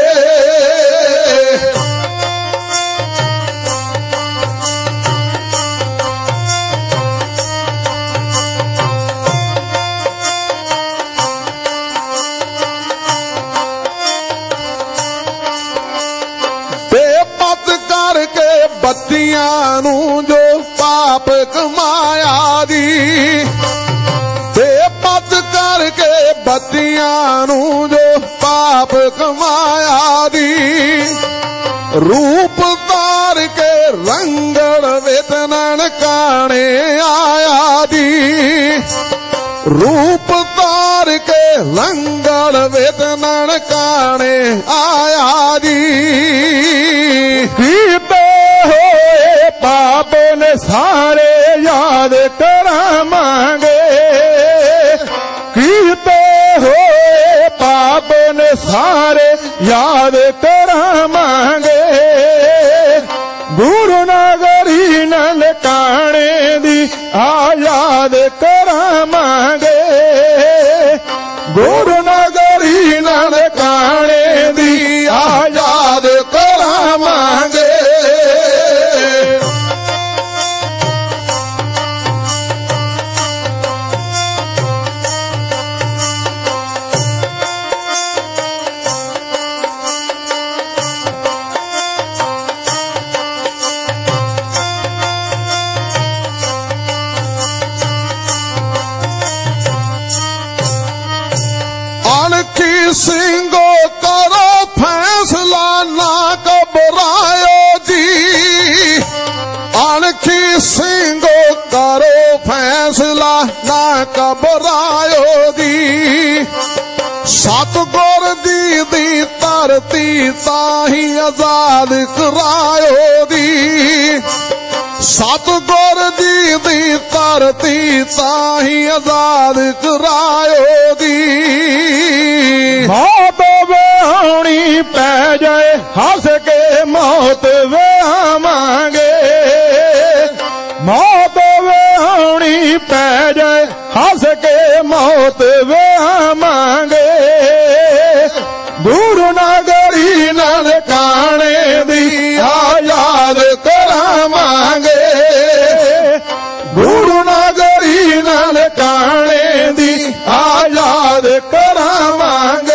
ਬੱਤੀਆਂ ਨੂੰ ਜੋ ਪਾਪ ਕਮਾਇਆ ਦੀ, ਤੇ ਪਤ ਕਰਕੇ ਬੱਤੀਆਂ ਨੂੰ ਜੋ ਪਾਪ ਕਮਾਇਆ ਦੀ, ਰੂਪ ਧਾਰ ਕੇ ਰੰਗੜ ਵਿੱਚ ਨਨਕਾਣੇ ਆਇਆ ਦੀ, ਰੂਪ ਧਾਰ ਕੇ ਰੰਗੜ ਵਿੱਚ ਨਨਕਾਣੇ ਆਇਆ ਦੀ। ਕੀਤੇ ਹੋਏ ਪਾਪ ਨੇ ਸਾਰੇ ਯਾਦ ਕਰਾਵਾਂਗੇ। ਕੀਤੇ ਹੋਏ ਪਾਪ ਨੇ ਸਾਰੇ ਯਾਦ ਕਰਾਵਾਂਗੇ। ਗੁਰੂ ਨਗਰੀ ਨਨਕਾਣੇ ਦੀ ਆਜ਼ਾਦ ਕਰਾਵਾਂਗੇ। ਗੁਰੂ ਨਗਰੀ ਨਨਕਾਣੇ ਦੀ ਆਜ਼ਾਦ ਕਰਾਵਾਂਗੇ। ਸਿੰਘੋ ਕਰੋ ਫੈਸਲਾ ਨਾ ਘਬਰਾਇਓ ਜੀ। ਅਣਖੀ ਸਿੰਘੋ ਕਰੋ ਫੈਸਲਾ ਨਾ ਘਬਰਾਇਓ ਜੀ। ਸਤਿਗੁਰ ਦੀ ਦੀ ਧਰਤੀ ਤਾਹੀਂ ਆਜ਼ਾਦ ਕਰਾਇਓ ਦੀ। ਸਤਿਗੁਰ ਦੀ ਦੀ ਧਰਤੀ ਤਾਹੀਂ ਆਜ਼ਾਦ ਕਰਾਇਓ ਦੀ। ਮੌਤ ਵਿਆਉਣੀ ਪੈ ਜਾਏ ਹੱਸ ਕੇ ਮੌਤ ਵਿਆਵਾਂਗੇ। ਮੌਤ ਵਿਆਉਣੀ ਪੈ ਜਾਏ ਹੱਸ ਕੇ ਮੌਤ ਵਿਆਵਾਂਗੇ। ਗੁਰੂ ਨਗਰੀ ਨਨਕਾਣੇ ਦੀ ਆਜ਼ਾਦ ਕਰਾਵਾਂਗੇ। ਗੁਰੂ ਨਗਰੀ ਨਨਕਾਣੇ ਦੀ ਆਜ਼ਾਦ ਕਰਾਵਾਂਗੇ।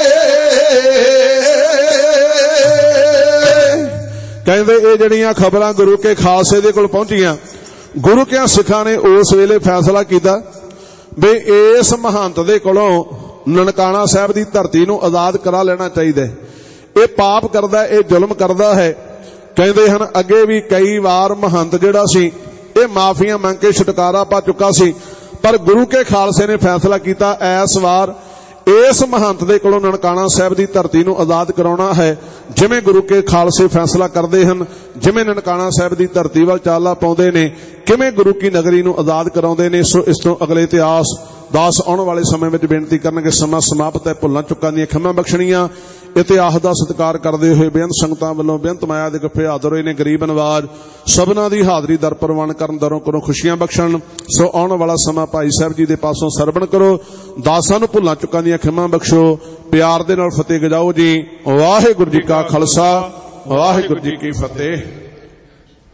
ਕਹਿੰਦੇ ਇਹ ਜਿਹੜੀਆਂ ਖਬਰਾਂ ਗੁਰੂ ਕੇ ਖਾਲਸੇ ਦੇ ਕੋਲ ਪਹੁੰਚੀਆਂ, ਗੁਰੂ ਕੇ ਸਿੱਖਾਂ ਨੇ ਉਸ ਵੇਲੇ ਫੈਸਲਾ ਕੀਤਾ ਵੀ ਇਸ ਮਹੰਤ ਦੇ ਕੋਲੋਂ ਨਨਕਾਣਾ ਸਾਹਿਬ ਦੀ ਧਰਤੀ ਨੂੰ ਆਜ਼ਾਦ ਕਰਾ ਲੈਣਾ ਚਾਹੀਦਾ। ਇਹ ਪਾਪ ਕਰਦਾ, ਇਹ ਜ਼ੁਲਮ ਕਰਦਾ ਹੈ। ਕਹਿੰਦੇ ਹਨ ਅੱਗੇ ਵੀ ਕਈ ਵਾਰ ਮਹੰਤ ਜਿਹੜਾ ਸੀ ਇਹ ਮਾਫੀਆਂ ਮੰਗ ਕੇ ਛੁਟਕਾਰਾ ਪਾ ਚੁੱਕਾ ਸੀ, ਪਰ ਗੁਰੂ ਕੇ ਖਾਲਸੇ ਨੇ ਫੈਸਲਾ ਕੀਤਾ ਇਸ ਵਾਰ ਇਸ ਮਹੰਤ ਦੇ ਕੋਲੋਂ ਨਨਕਾਣਾ ਸਾਹਿਬ ਦੀ ਧਰਤੀ ਨੂੰ ਆਜ਼ਾਦ ਕਰਾਉਣਾ ਹੈ। ਜਿਵੇਂ ਗੁਰੂ ਕੇ ਖਾਲਸੇ ਫੈਸਲਾ ਕਰਦੇ ਹਨ, ਜਿਵੇਂ ਨਨਕਾਣਾ ਸਾਹਿਬ ਦੀ ਧਰਤੀ ਵੱਲ ਚਾਲਾ ਪਾਉਂਦੇ ਨੇ, ਕਿਵੇਂ ਗੁਰੂ ਕੀ ਨਗਰੀ ਨੂੰ ਆਜ਼ਾਦ ਕਰਾਉਂਦੇ ਨੇ। ਸੋ ਇਸ ਤੋਂ ਅਗਲੇ ਇਤਿਹਾਸ ਦਾਸ ਆਉਣ ਵਾਲੇ ਸਮੇਂ ਵਿੱਚ ਬੇਨਤੀ ਕਰਨਗੇ। ਸਮਾਂ ਸਮਾਪਤ ਹੈ। ਭੁੱਲਾਂ ਚੁੱਕਾਂ ਦੀਆਂ ਖਿਮਾ ਬਖਸ਼ਣੀਆਂ ਇਤਿਹਾਸ ਦਾ ਸਤਿਕਾਰ ਕਰਦੇ ਹੋਏ ਬੇਅੰਤ ਸੰਗਤਾਂ ਵੱਲੋਂ ਬੇਅੰਤ ਮਾਇਆ ਦੇ ਗੱਫੇ ਹਾਜ਼ਰ ਹੋਏ ਨੇ। ਗਰੀਬ ਨਵਾਜ ਸਭਨਾਂ ਦੀ ਹਾਜ਼ਰੀ ਦਰ ਪ੍ਰਵਾਨ ਕਰਨ, ਦਰੋਂ ਕਰੋ ਖੁਸ਼ੀਆਂ ਬਖਸ਼ਣ। ਸੋ ਆਉਣ ਵਾਲਾ ਸਮਾਂ ਭਾਈ ਸਾਹਿਬ ਜੀ ਦੇ ਪਾਸੋਂ ਸਰਵਣ ਕਰੋ। ਦਾਸਾਂ ਨੂੰ ਭੁੱਲਾਂ ਚੁੱਕਾਂ ਦੀਆਂ ਖਿਮਾ ਬਖਸ਼ੋ। ਪਿਆਰ ਦੇ ਨਾਲ ਫਤਿਹ ਗਜਾਓ ਜੀ। ਵਾਹਿਗੁਰੂ ਜੀ ਕਾ ਖਾਲਸਾ, ਵਾਹਿਗੁਰੂ ਜੀ ਕੀ ਫਤਿਹ।